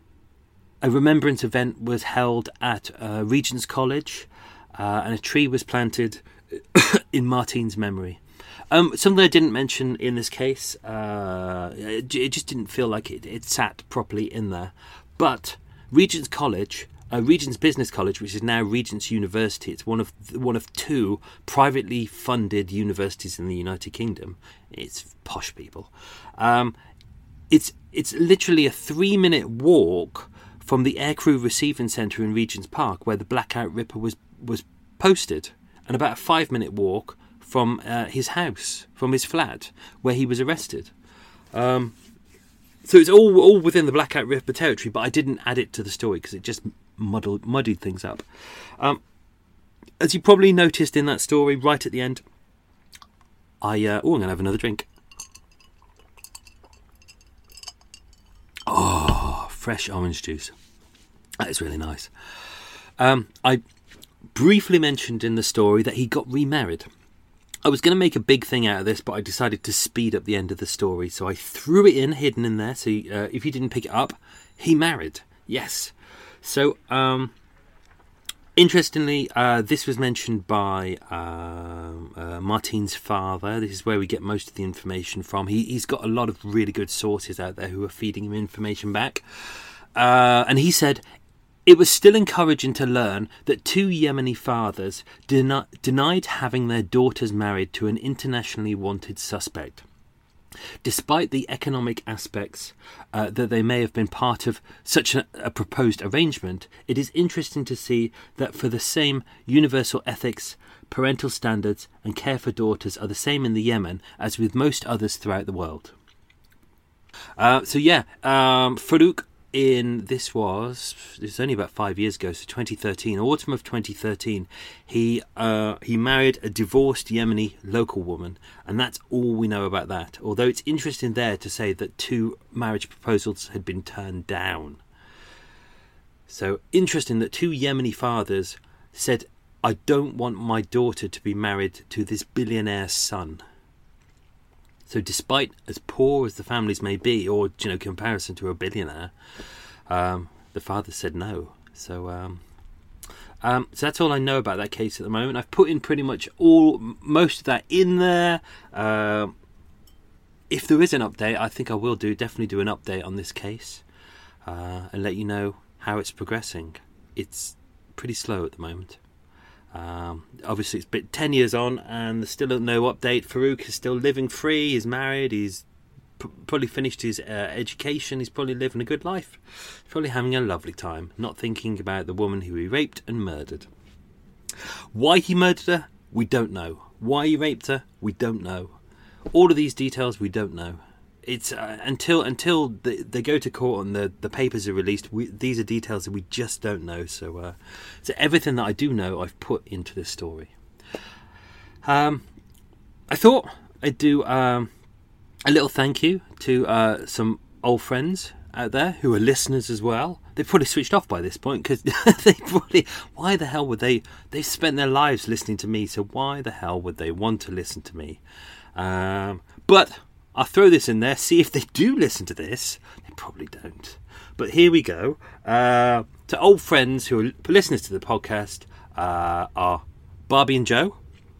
a remembrance event was held at uh, Regent's College, uh, and a tree was planted in Martin's memory. Um, something I didn't mention in this case, uh, it, it just didn't feel like it, it sat properly in there. But Regent's College, uh, Regent's Business College, which is now Regent's University, it's one of one of two privately funded universities in the United Kingdom. It's posh people. Um, it's it's literally a three-minute walk from the Aircrew Receiving Centre in Regent's Park, where the Blackout Ripper was was posted, and about a five-minute walk from uh, his house, from his flat, where he was arrested. Um, so it's all all within the Blackout Ripper territory, but I didn't add it to the story because it just muddled, muddied things up. Um, as you probably noticed in that story, right at the end, I... Uh, oh, I'm going to have another drink. Oh, fresh orange juice. That is really nice. Um, I briefly mentioned in the story that he got remarried. I was going to make a big thing out of this, but I decided to speed up the end of the story, so I threw it in, hidden in there, so uh, if you didn't pick it up, he married. Yes. So, um, interestingly, uh, this was mentioned by uh, uh, Martin's father. This is where we get most of the information from. He, he's got a lot of really good sources out there who are feeding him information back. Uh, and he said, it was still encouraging to learn that two Yemeni fathers den- denied having their daughters married to an internationally wanted suspect. Despite the economic aspects uh, that they may have been part of such a, a proposed arrangement, it is interesting to see that for the same universal ethics, parental standards and care for daughters are the same in the Yemen as with most others throughout the world. Uh, so yeah, um, Farouk, in this was this was only about five years ago, so twenty thirteen, autumn of twenty thirteen, he uh, he married a divorced Yemeni local woman, and that's all we know about that. Although it's interesting there to say that two marriage proposals had been turned down. So interesting that two Yemeni fathers said, "I don't want my daughter to be married to this billionaire's son." So despite as poor as the families may be, or, you know, comparison to a billionaire, um, the father said no. So um, um, so that's all I know about that case at the moment. I've put in pretty much all, most of that in there. Uh, if there is an update, I think I will do, definitely do an update on this case uh, and let you know how it's progressing. It's pretty slow at the moment. Um, obviously it's been ten years on and there's still no update. Farouk is still living free, he's married, he's p- probably finished his uh, education, he's probably living a good life, he's probably having a lovely time, not thinking about the woman who he raped and murdered. Why he murdered her, we don't know. Why he raped her, we don't know. All of these details we don't know. It's uh, until until they, they go to court and the, the papers are released, we, these are details that we just don't know. So, uh, so everything that I do know, I've put into this story. Um, I thought I do um, a little thank you to uh, some old friends out there who are listeners as well. They've probably switched off by this point because they probably, why the hell would they, they've spent their lives listening to me, so why the hell would they want to listen to me? Um, but I'll throw this in there, see if they do listen to this. They probably don't. But here we go. Uh, to old friends who are listeners to the podcast uh, are Barbie and Joe,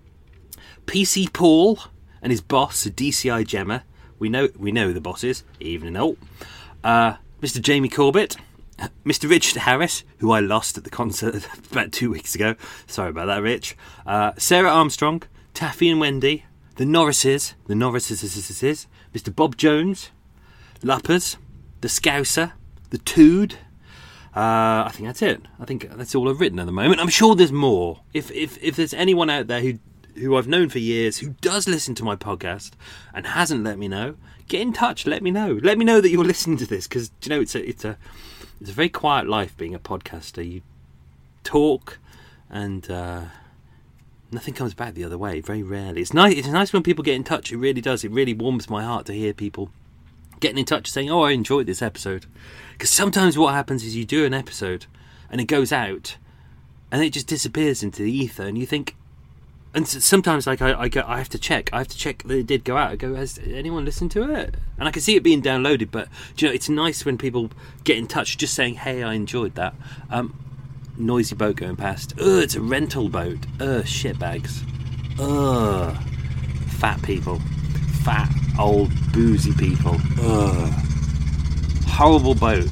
P C Paul and his boss, D C I Gemma. We know we know who the boss is, even in old. Uh, Mister Jamie Corbett, Mister Richard Harris, who I lost at the concert about two weeks ago. Sorry about that, Rich. Uh, Sarah Armstrong, Taffy and Wendy, the Norrises, the Norrises, Mister Bob Jones, Luppers, the Scouser, the Tood. Uh, I think that's it. I think that's all I've written at the moment. I'm sure there's more. If if if there's anyone out there who who I've known for years who does listen to my podcast and hasn't let me know, get in touch. Let me know. Let me know that you're listening to this, because you know it's a it's a it's a very quiet life being a podcaster. You talk and uh, nothing comes back the other way. Very rarely. It's nice. It's nice when people get in touch. It really does. It really warms my heart to hear people getting in touch saying, oh, I enjoyed this episode. Because sometimes what happens is you do an episode and it goes out and it just disappears into the ether, and you think, and sometimes like I, I go, I have to check, I have to check that it did go out. I go, has anyone listened to it? And I can see it being downloaded, but do you know, it's nice when people get in touch just saying, hey, I enjoyed that. Um, noisy boat going past. Ugh, it's a rental boat. Ugh, shitbags. Ugh, fat people. Fat, old, boozy people. Ugh. Horrible boat.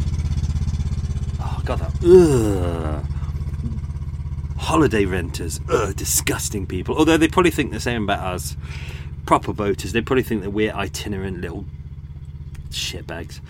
Oh, God, that. Ugh. Holiday renters. Ugh, disgusting people. Although they probably think the same about us. Proper boaters. They probably think that we're itinerant little shitbags.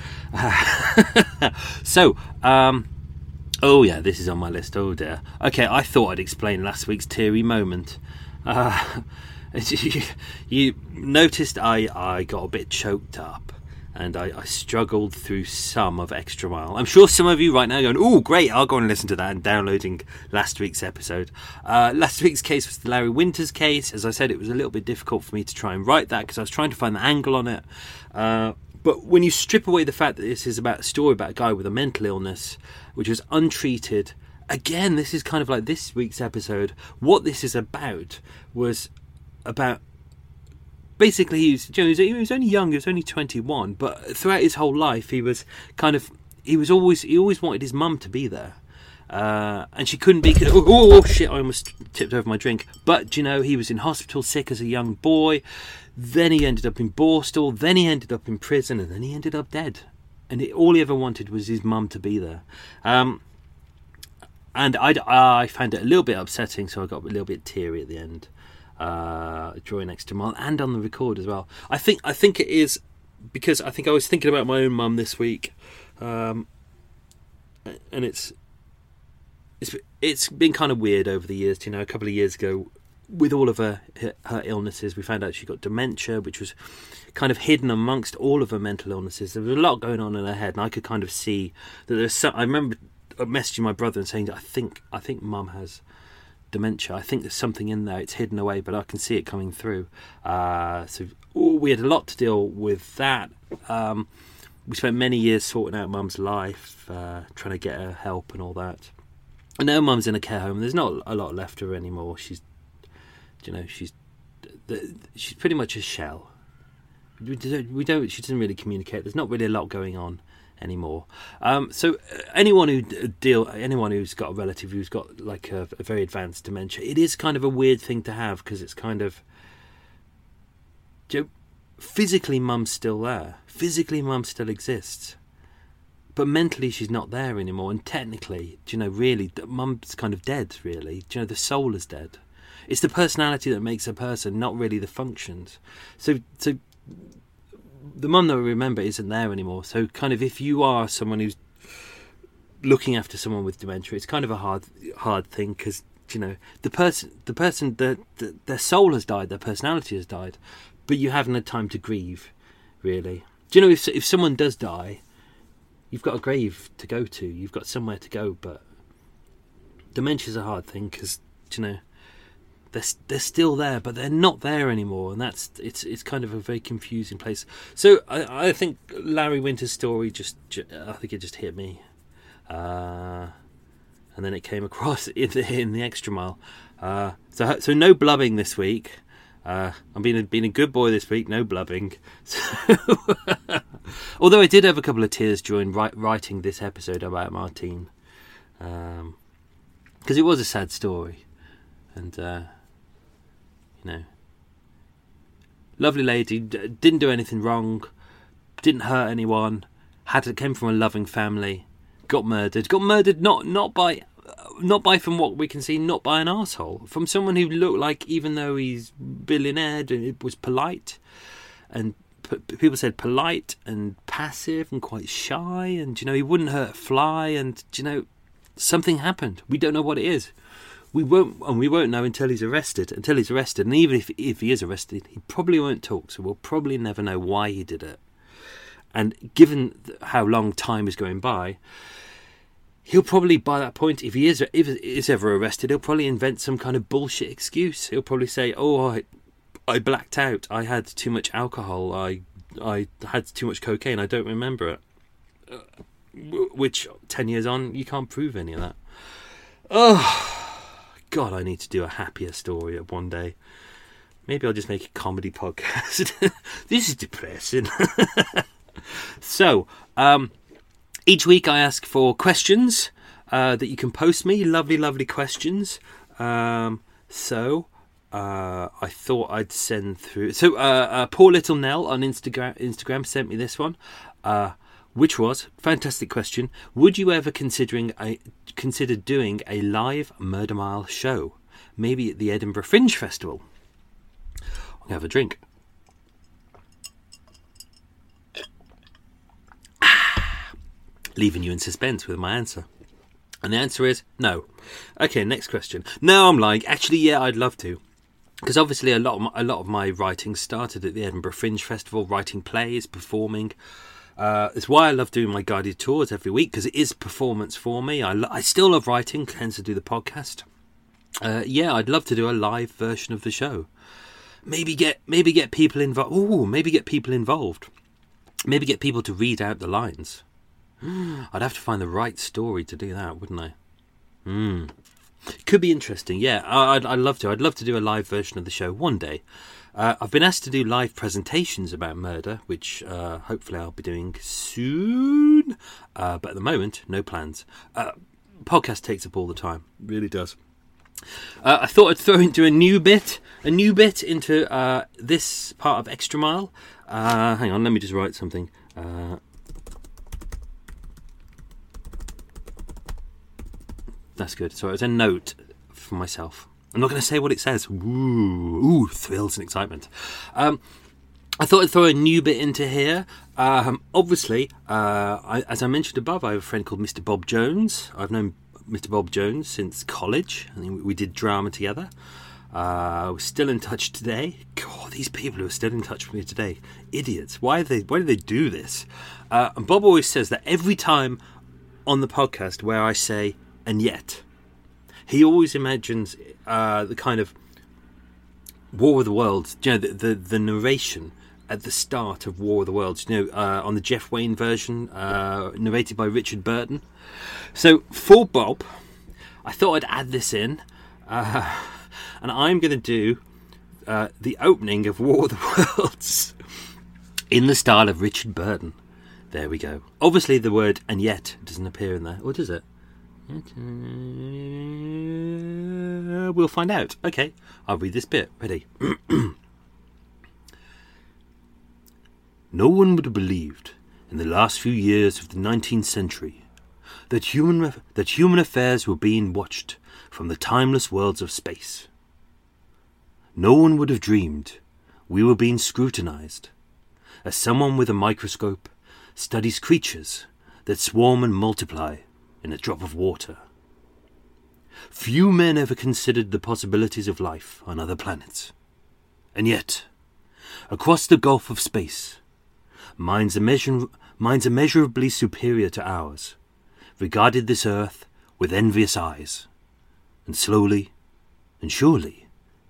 Uh, so, um... oh, yeah, this is on my list. Oh, dear. Okay, I thought I'd explain last week's teary moment. Uh... You, you noticed I, I got a bit choked up and I, I struggled through some of Extra Mile. I'm sure some of you right now are going, oh, great, I'll go and listen to that, and downloading last week's episode. Uh, last week's case was the Larry Winters case. As I said, it was a little bit difficult for me to try and write that because I was trying to find the angle on it. Uh, but when you strip away the fact that this is about a story about a guy with a mental illness, which was untreated, again, this is kind of like this week's episode. What this is about was about basically he was, you know, he was only young, he was only twenty-one, but throughout his whole life he was kind of he was always he always wanted his mum to be there, uh, and she couldn't be. Oh, oh, oh shit, I almost tipped over my drink. But you know, he was in hospital sick as a young boy, then he ended up in Borstal, then he ended up in prison, and then he ended up dead, and it, all he ever wanted was his mum to be there. um, and I, I found it a little bit upsetting, so I got a little bit teary at the end. Uh, drawing Extra Mile and on the record as well. I think I think it is because I think I was thinking about my own mum this week, um, and it's it's it's been kind of weird over the years. You know, a couple of years ago, with all of her her illnesses, we found out she got dementia, which was kind of hidden amongst all of her mental illnesses. There was a lot going on in her head, and I could kind of see that there's some. I remember messaging my brother and saying that I think I think Mum has dementia. I think there's something in there. It's hidden away, but I can see it coming through. Uh, so ooh, we had a lot to deal with that. Um, we spent many years sorting out Mum's life, uh, trying to get her help and all that. And now Mum's in a care home. There's not a lot left of her anymore. She's, you know, she's she's pretty much a shell. We don't, we don't. She doesn't really communicate. There's not really a lot going on anymore. Um, so anyone who deal, anyone who's got a relative who's got like a, a very advanced dementia, it is kind of a weird thing to have because it's kind of, you know, physically Mum's still there. Physically Mum still exists, but mentally she's not there anymore. And technically, do you know, really, Mum's kind of dead. Really, do you know, the soul is dead. It's the personality that makes a person, not really the functions. So, so. The mum that we remember isn't there anymore. So kind of if you are someone who's looking after someone with dementia, it's kind of a hard hard thing because, you know, the person, the person, the, the, their soul has died, their personality has died, but you haven't had time to grieve, really. Do you know, if if someone does die, you've got a grave to go to, you've got somewhere to go, but dementia's a hard thing because, you know, They're, they're still there, but they're not there anymore, and that's it's it's kind of a very confusing place. So I, I think Larry Winter's story just, I think it just hit me, uh, and then it came across in the, in the extra mile. Uh, so so no blubbing this week. Uh, I'm being a, being a good boy this week. No blubbing. So, although I did have a couple of tears during write, writing this episode about Martine, because um, it was a sad story, and. Uh, You know, lovely lady, d- didn't do anything wrong, didn't hurt anyone, had to, came from a loving family, got murdered. Got murdered not not by, not by from what we can see, not by an arsehole, from someone who looked like, even though he's billionaire, it was polite, and p- people said polite and passive and quite shy, and you know he wouldn't hurt a fly, and you know something happened. We don't know what it is. We won't, and we won't know until he's arrested. Until he's arrested, and even if if he is arrested, he probably won't talk. So we'll probably never know why he did it. And given how long time is going by, he'll probably, by that point, if he is if he is ever arrested, he'll probably invent some kind of bullshit excuse. He'll probably say, "Oh, I, I blacked out. I had too much alcohol. I I had too much cocaine. I don't remember it." Uh, which ten years on, you can't prove any of that. Oh. God, I need to do a happier story at one day. Maybe I'll just make a comedy podcast. This is depressing. So, um, each week I ask for questions uh, that you can post me. Lovely, lovely questions. Um, so, uh, I thought I'd send through... So, uh, uh, Poor Little Nell on Instagram, Instagram sent me this one. Uh, which was, fantastic question, would you ever considering a, consider doing a live Murder Mile show? Maybe at the Edinburgh Fringe Festival? I'm going to have a drink. Leaving you in suspense with my answer. And the answer is no. Okay, next question. No, I'm lying. Actually, yeah, I'd love to. Because obviously a lot of my, a lot of my writing started at the Edinburgh Fringe Festival, writing plays, performing. Uh, it's why I love doing my guided tours every week, because it is performance for me. I, lo- I still love writing, hence I do the podcast. Uh, yeah, I'd love to do a live version of the show. Maybe get maybe get people involved. Ooh, maybe get people involved. Maybe get people to read out the lines. I'd have to find the right story to do that, wouldn't I? Hmm. Could be interesting. Yeah, I'd I'd love to. I'd love to do a live version of the show one day. Uh, I've been asked to do live presentations about murder, which uh, hopefully I'll be doing soon. Uh, but at the moment, no plans. Uh, podcast takes up all the time, really does. Uh, I thought I'd throw into a new bit, a new bit into uh, this part of Extra Mile. Uh, hang on, let me just write something. Uh, that's good. So it was a note for myself. I'm not going to say what it says. Ooh, ooh, thrills and excitement. Um, I thought I'd throw a new bit into here. Um, obviously, uh, I, as I mentioned above, I have a friend called Mister Bob Jones. I've known Mister Bob Jones since college. I think we did drama together. Uh, we're still in touch today. God, these people who are still in touch with me today, idiots. Why are they? Why do they do this? Uh, and Bob always says that every time on the podcast where I say "and yet," he always imagines uh, the kind of War of the Worlds, you know, the, the, the narration at the start of War of the Worlds, you know, uh, on the Jeff Wayne version, uh, narrated by Richard Burton. So, for Bob, I thought I'd add this in, uh, and I'm going to do uh, the opening of War of the Worlds in the style of Richard Burton. There we go. Obviously, the word "and yet" doesn't appear in there, or does it? We'll find out. Okay, I'll read this bit. Ready? No one would have believed in the last few years of the nineteenth century that human that human affairs were being watched from the timeless worlds of space. No one would have dreamed we were being scrutinized as someone with a microscope studies creatures that swarm and multiply in a drop of water. Few men ever considered the possibilities of life on other planets. And yet, across the gulf of space, minds, immeasur- minds immeasurably superior to ours regarded this earth with envious eyes, and slowly and surely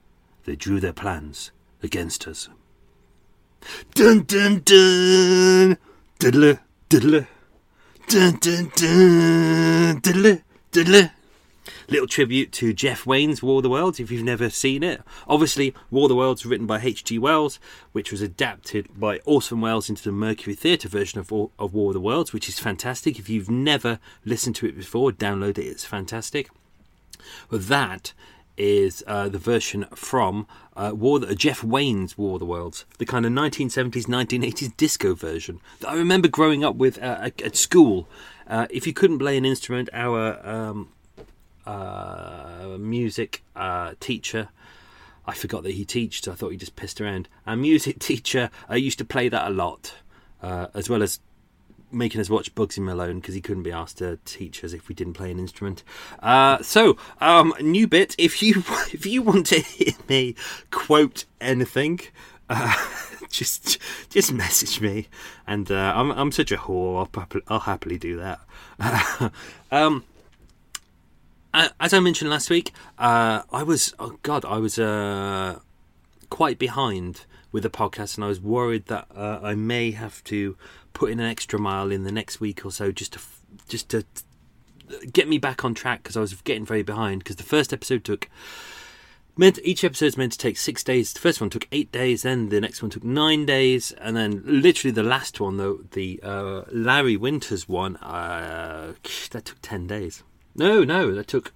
they drew their plans against us. Dun dun dun! Diddle, diddle. Dun dun dun! Diddle, diddle. Little tribute to Jeff Wayne's War of the Worlds, if you've never seen it. Obviously, War of the Worlds was written by H G Wells, which was adapted by Orson Welles into the Mercury Theatre version of, of War of the Worlds, which is fantastic. If you've never listened to it before, download it, it's fantastic. But that is uh, the version from uh, War, uh, Jeff Wayne's War of the Worlds, the kind of nineteen seventies, nineteen eighties disco version that I remember growing up with uh, at school. Uh, if you couldn't play an instrument, our... Um, Uh, music uh, teacher, I forgot that he teached, so I thought he just pissed around. Our music teacher uh, used to play that a lot, uh, as well as making us watch Bugsy Malone, because he couldn't be asked to teach us if we didn't play an instrument. Uh, so, um, new bit, if you if you want to hear me quote anything, uh, just just message me, and uh, I'm I'm such a whore, I'll, I'll happily do that. um. Uh, as I mentioned last week, uh, I was, oh God, I was uh, quite behind with the podcast, and I was worried that uh, I may have to put in an extra mile in the next week or so just to just to get me back on track, because I was getting very behind, because the first episode took, meant each episode is meant to take six days. The first one took eight days, then the next one took nine days, and then literally the last one, though, the uh, Larry Winters one, uh, that took ten days. No, no, that took,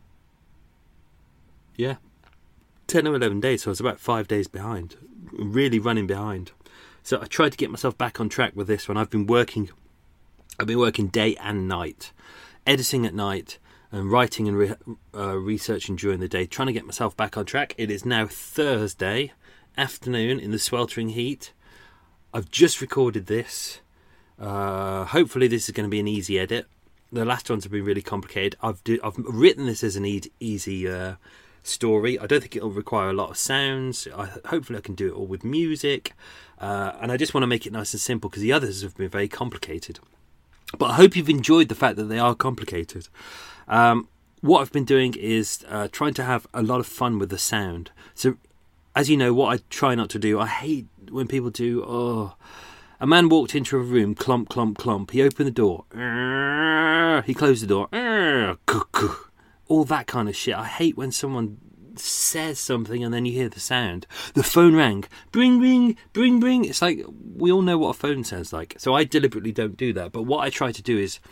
yeah, ten or eleven days, so I was about five days behind, really running behind. So I tried to get myself back on track with this one. I've been working, I've been working day and night, editing at night, and writing and re- uh, researching during the day, trying to get myself back on track. It is now Thursday afternoon in the sweltering heat. I've just recorded this. Uh, hopefully this is going to be an easy edit. The last ones have been really complicated. I've do, I've written this as an e- easy uh, story. I don't think it'll require a lot of sounds. I, hopefully I can do it all with music. Uh, and I just want to make it nice and simple, because the others have been very complicated. But I hope you've enjoyed the fact that they are complicated. Um, what I've been doing is uh, trying to have a lot of fun with the sound. So, as you know, what I try not to do, I hate when people do, oh... A man walked into a room, clump, clump, clump. He opened the door. He closed the door. All that kind of shit. I hate when someone says something and then you hear the sound. The phone rang. Bring, bring, bring, bring. It's like, we all know what a phone sounds like. So I deliberately don't do that. But what I try to do is,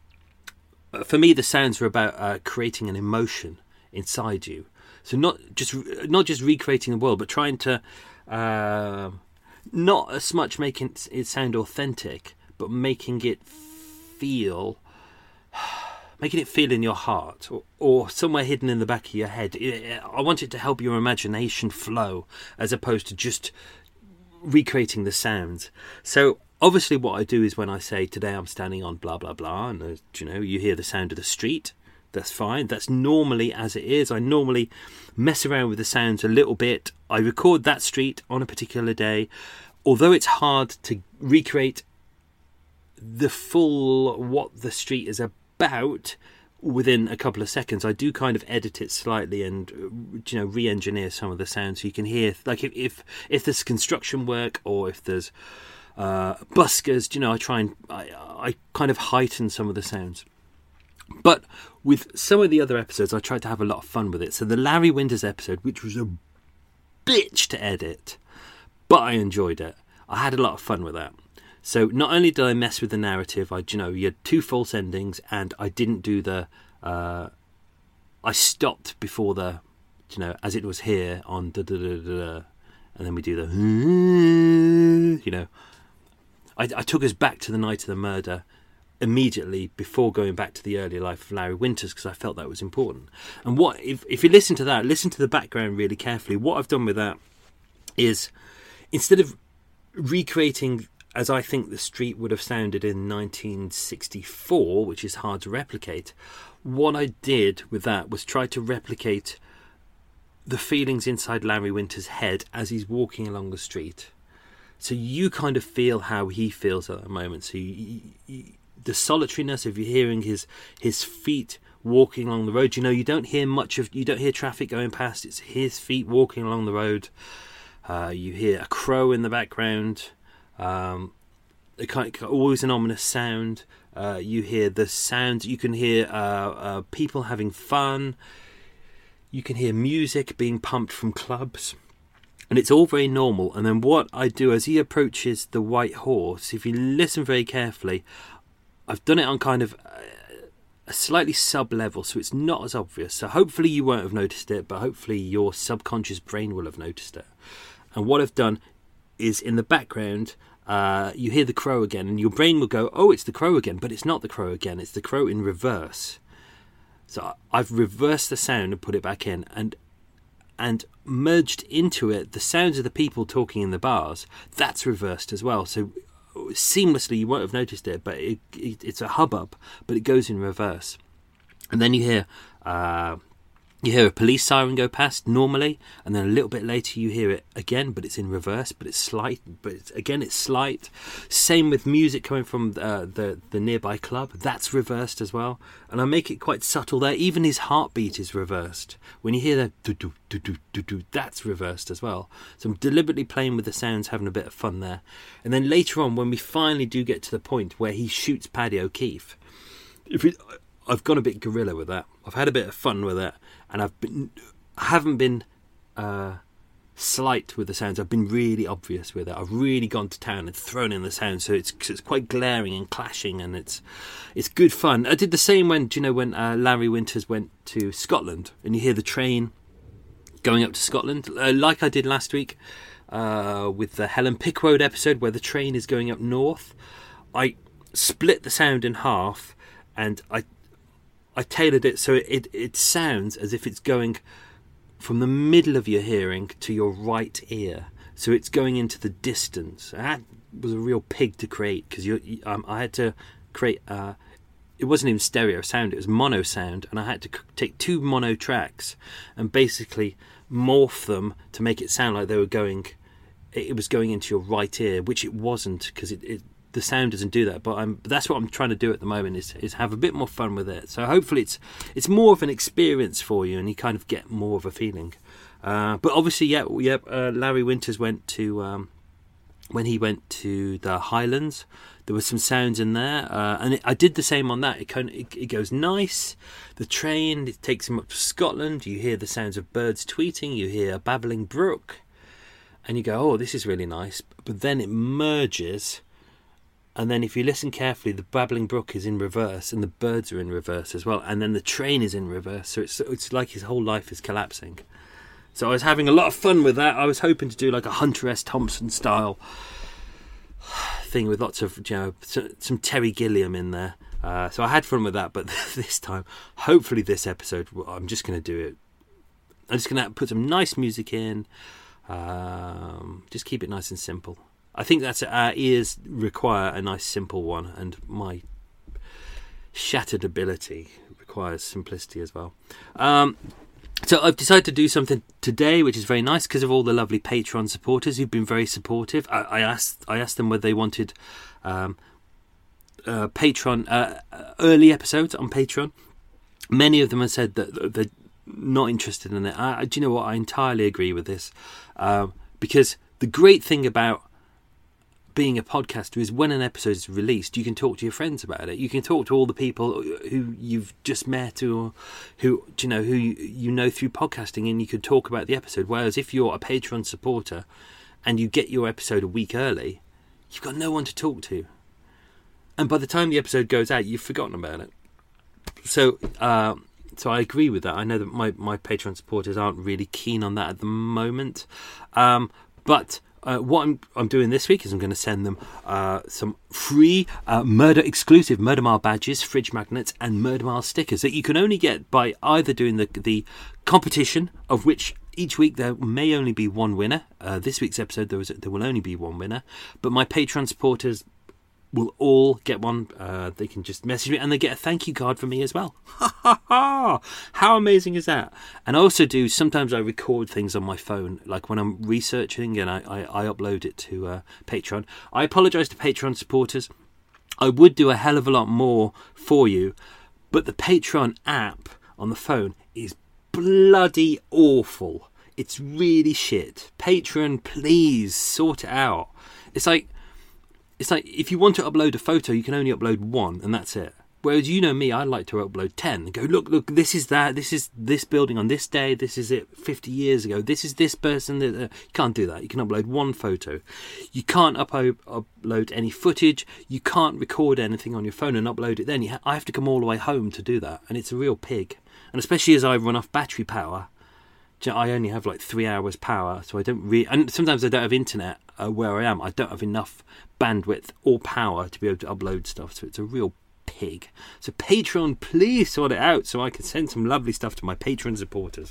for me, the sounds are about uh, creating an emotion inside you. So not just not just recreating the world, but trying to... Uh, not as much making it sound authentic, but making it feel, making it feel in your heart, or, or somewhere hidden in the back of your head. I want it to help your imagination flow, as opposed to just recreating the sounds. So obviously what I do is, when I say today I'm standing on blah blah blah, and uh, you know, you hear the sound of the street, that's fine. That's normally as it is. I normally mess around with the sounds a little bit. I record that street on a particular day. Although it's hard to recreate the full what the street is about within a couple of seconds, I do kind of edit it slightly and, you know, re-engineer some of the sounds so you can hear, like if if, if there's construction work, or if there's uh, buskers, you know, I try and I, I kind of heighten some of the sounds. But with some of the other episodes, I tried to have a lot of fun with it. So the Larry Winters episode, which was a bitch to edit, but I enjoyed it. I had a lot of fun with that. So not only did I mess with the narrative, I, you know, you had two false endings, and I didn't do the... Uh, I stopped before the, you know, as it was here on da da da da, and then we do the, you know. I, I took us back to the night of the murder immediately before going back to the earlier life of Larry Winters, because I felt that was important. And what if if you listen to that, listen to the background really carefully. What I've done with that is, instead of recreating as I think the street would have sounded in nineteen sixty-four, which is hard to replicate, what I did with that was try to replicate the feelings inside Larry Winters' head as he's walking along the street. So you kind of feel how he feels at that moment. So you, you, the solitariness of you hearing his his feet walking along the road. You know, you don't hear much of, you don't hear traffic going past. It's his feet walking along the road. Uh, you hear a crow in the background. Um, it kind of, always an ominous sound. Uh, you hear the sounds. You can hear uh, uh, people having fun. You can hear music being pumped from clubs. And it's all very normal. And then what I do as he approaches the white horse, if you listen very carefully, I've done it on kind of a slightly sub-level, so it's not as obvious. So hopefully you won't have noticed it, but hopefully your subconscious brain will have noticed it. And what I've done is in the background, uh, you hear the crow again, and your brain will go, oh, it's the crow again, but it's not the crow again. It's the crow in reverse. So I've reversed the sound and put it back in, and and merged into it the sounds of the people talking in the bars. That's reversed as well. So seamlessly, you won't have noticed it, but it, it, it's a hubbub, but it goes in reverse. And then you hear uh, you hear a police siren go past normally, and then a little bit later you hear it again, but it's in reverse, but it's slight, but it's, again it's slight. Same with music coming from uh, the the nearby club, that's reversed as well. And I make it quite subtle there. Even his heartbeat is reversed. When you hear the do do do do do do, that's reversed as well. So I'm deliberately playing with the sounds, having a bit of fun there. And then later on, when we finally do get to the point where he shoots Paddy O'Keefe, if it, I've gone a bit guerrilla with that. I've had a bit of fun with it, and I've been, I haven't been uh, slight with the sounds. I've been really obvious with it. I've really gone to town and thrown in the sounds, so it's it's quite glaring and clashing, and it's it's good fun. I did the same when, do you know, when uh, Larry Winters went to Scotland, and you hear the train going up to Scotland, uh, like I did last week uh, with the Helen Pickroad episode where the train is going up north. I split the sound in half, and I. I tailored it so it, it sounds as if it's going from the middle of your hearing to your right ear. So it's going into the distance. And that was a real pig to create, because you, um, I had to create... Uh, it wasn't even stereo sound, it was mono sound. And I had to c- take two mono tracks and basically morph them to make it sound like they were going... It was going into your right ear, which it wasn't, because it... it the sound doesn't do that, but I'm that's what I'm trying to do at the moment, is is have a bit more fun with it. So hopefully it's it's more of an experience for you, and you kind of get more of a feeling. Uh, but obviously, yeah, yeah. Uh, Larry Winters went to um, when he went to the Highlands. There were some sounds in there, uh, and it, I did the same on that. It kind of it, it goes nice. The train, it takes him up to Scotland. You hear the sounds of birds tweeting. You hear a babbling brook, and you go, "Oh, this is really nice." But then it merges. And then if you listen carefully, the babbling brook is in reverse and the birds are in reverse as well. And then the train is in reverse. So it's it's like his whole life is collapsing. So I was having a lot of fun with that. I was hoping to do like a Hunter S. Thompson style thing with lots of, you know, some Terry Gilliam in there. Uh, so I had fun with that. But this time, hopefully this episode, I'm just going to do it. I'm just going to put some nice music in. Um, just keep it nice and simple. I think that's our ears require a nice simple one, and my shattered ability requires simplicity as well. Um, so I've decided to do something today, which is very nice because of all the lovely Patreon supporters who've been very supportive. I, I asked I asked them whether they wanted um, uh, Patreon uh, early episodes on Patreon. Many of them have said that they're not interested in it. I, do you know what? I entirely agree with this, um, because the great thing about being a podcaster is when an episode is released, you can talk to your friends about it. You can talk to all the people who you've just met, or who you know who you know through podcasting, and you could talk about the episode. Whereas if you're a Patreon supporter and you get your episode a week early, you've got no one to talk to, and by the time the episode goes out, you've forgotten about it. So, uh, so I agree with that. I know that my my Patreon supporters aren't really keen on that at the moment, um, but. Uh, what I'm, I'm doing this week is I'm going to send them uh, some free uh, Murder exclusive Murder Mile badges, fridge magnets, and Murder Mile stickers that you can only get by either doing the the competition, of which each week there may only be one winner. Uh, this week's episode there was there will only be one winner, but my Patreon supporters will all get one. Uh, they can just message me, and they get a thank you card from me as well. Ha ha ha! How amazing is that? And I also do, sometimes I record things on my phone, like when I'm researching, and I, I, I upload it to uh, Patreon. I apologise to Patreon supporters. I would do a hell of a lot more for you, But the Patreon app on the phone is bloody awful. It's really shit. Patreon, please sort it out. It's like, it's like if you want to upload a photo, you can only upload one, and that's it. Whereas, you know me, I like to upload ten and go, look, look, this is that, this is this building on this day, this is it fifty years ago, this is this person. That, uh, you can't do that. You can upload one photo. You can't upload, upload any footage. You can't record anything on your phone and upload it then. You ha- I have to come all the way home to do that, and it's a real pig. And especially as I run off battery power, I only have like three hours power, so I don't really... And sometimes I don't have internet uh, where I am. I don't have enough bandwidth or power to be able to upload stuff, so it's a real pig. So Patreon, please sort it out so I can send some lovely stuff to my Patreon supporters.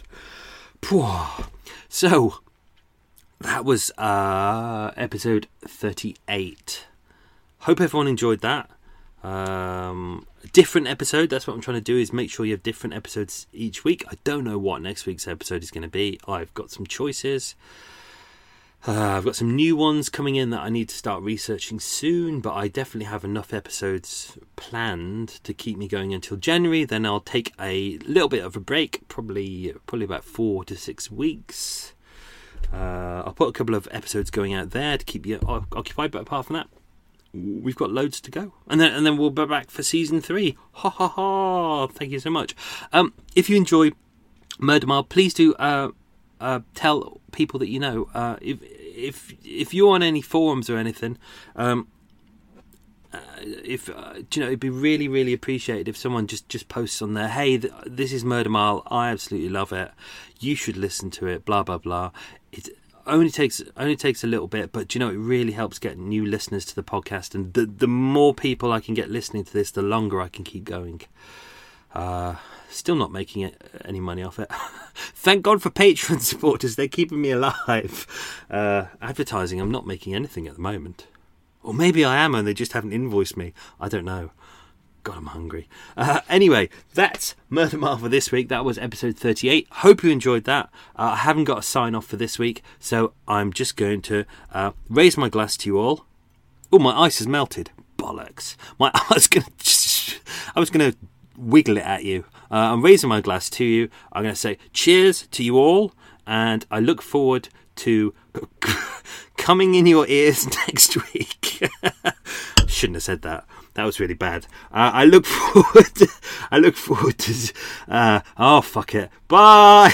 So, that was uh, episode thirty-eight. Hope everyone enjoyed that. Um, different episode, that's what I'm trying to do, is make sure you have different episodes each week. I don't know what next week's episode is going to be. I've got some choices. Uh, I've got some new ones coming in that I need to start researching soon, but I definitely have enough episodes planned to keep me going until January. Then I'll take a little bit of a break, probably probably about four to six weeks. Uh, I'll put a couple of episodes going out there to keep you occupied, but apart from that, we've got loads to go, and then and then we'll be back for season three. Ha ha ha! Thank you so much. Um, if you enjoy Murder Mile, please do uh, uh, tell people that you know. Uh, if if if you're on any forums or anything, um, uh, if uh, do you know, it'd be really really appreciated if someone just just posts on there. Hey, th- this is Murder Mile. I absolutely love it. You should listen to it. Blah blah blah. It only takes only takes a little bit, but you know, it really helps get new listeners to the podcast, and the the more people I can get listening to this, the longer I can keep going. Uh, still not making it, any money off it. Thank God for Patreon supporters, they're keeping me alive. Uh, advertising, I'm not making anything at the moment. Or maybe I am and they just haven't invoiced me. I don't know. God, I'm hungry. Uh, anyway, that's Murder Mile for this week. That was episode thirty-eight. Hope you enjoyed that. Uh, I haven't got a sign off for this week, so I'm just going to uh, raise my glass to you all. Oh, my ice has melted. Bollocks. My I was going to I was going to wiggle it at you. Uh, I'm raising my glass to you. I'm going to say cheers to you all, and I look forward to coming in your ears next week. Shouldn't have said that. That was really bad. Uh, I look forward. To, I look forward to. Uh, oh fuck it. Bye.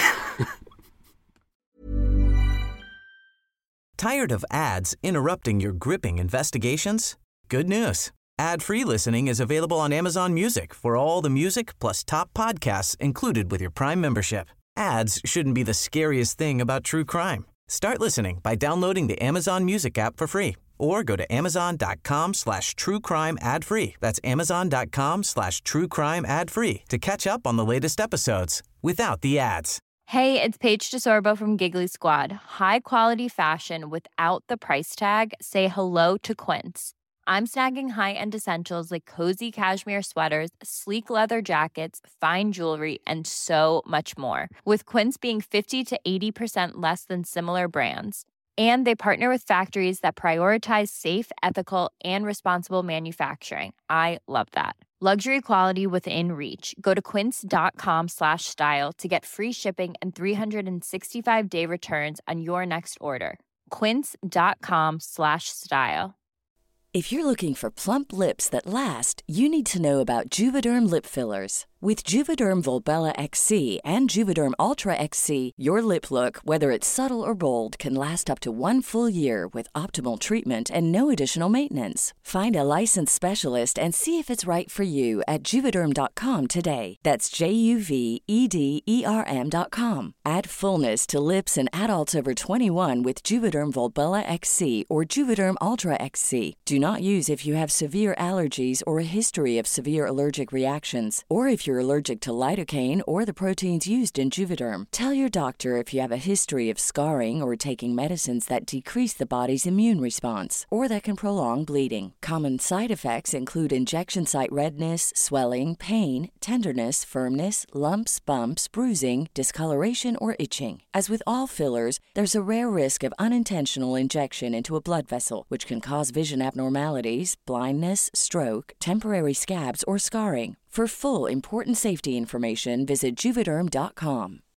Tired of ads interrupting your gripping investigations? Good news. Ad-free listening is available on Amazon Music for all the music plus top podcasts included with your Prime membership. Ads shouldn't be the scariest thing about true crime. Start listening by downloading the Amazon Music app for free or go to amazon.com slash true crime ad free. That's amazon.com slash true crime ad free to catch up on the latest episodes without the ads. Hey, it's Paige DeSorbo from Giggly Squad. High quality fashion without the price tag. Say hello to Quince. I'm snagging high-end essentials like cozy cashmere sweaters, sleek leather jackets, fine jewelry, and so much more. With Quince being fifty to eighty percent less than similar brands. And they partner with factories that prioritize safe, ethical, and responsible manufacturing. I love that. Luxury quality within reach. Go to quince.com slash style to get free shipping and three sixty-five day returns on your next order. Quince.com slash style. If you're looking for plump lips that last, you need to know about Juvederm lip fillers. With Juvederm Volbella X C and Juvederm Ultra X C, your lip look, whether it's subtle or bold, can last up to one full year with optimal treatment and no additional maintenance. Find a licensed specialist and see if it's right for you at Juvederm dot com today. That's J U V E D E R M dot com. Add fullness to lips in adults over twenty-one with Juvederm Volbella X C or Juvederm Ultra X C. Do not use if you have severe allergies or a history of severe allergic reactions, or if you're allergic to lidocaine or the proteins used in Juvederm. Tell your doctor if you have a history of scarring or taking medicines that decrease the body's immune response or that can prolong bleeding. Common side effects include injection site redness, swelling, pain, tenderness, firmness, lumps, bumps, bruising, discoloration, or itching. As with all fillers, there's a rare risk of unintentional injection into a blood vessel, which can cause vision abnormalities, blindness, stroke, temporary scabs, or scarring. For full important safety information, visit Juvederm dot com.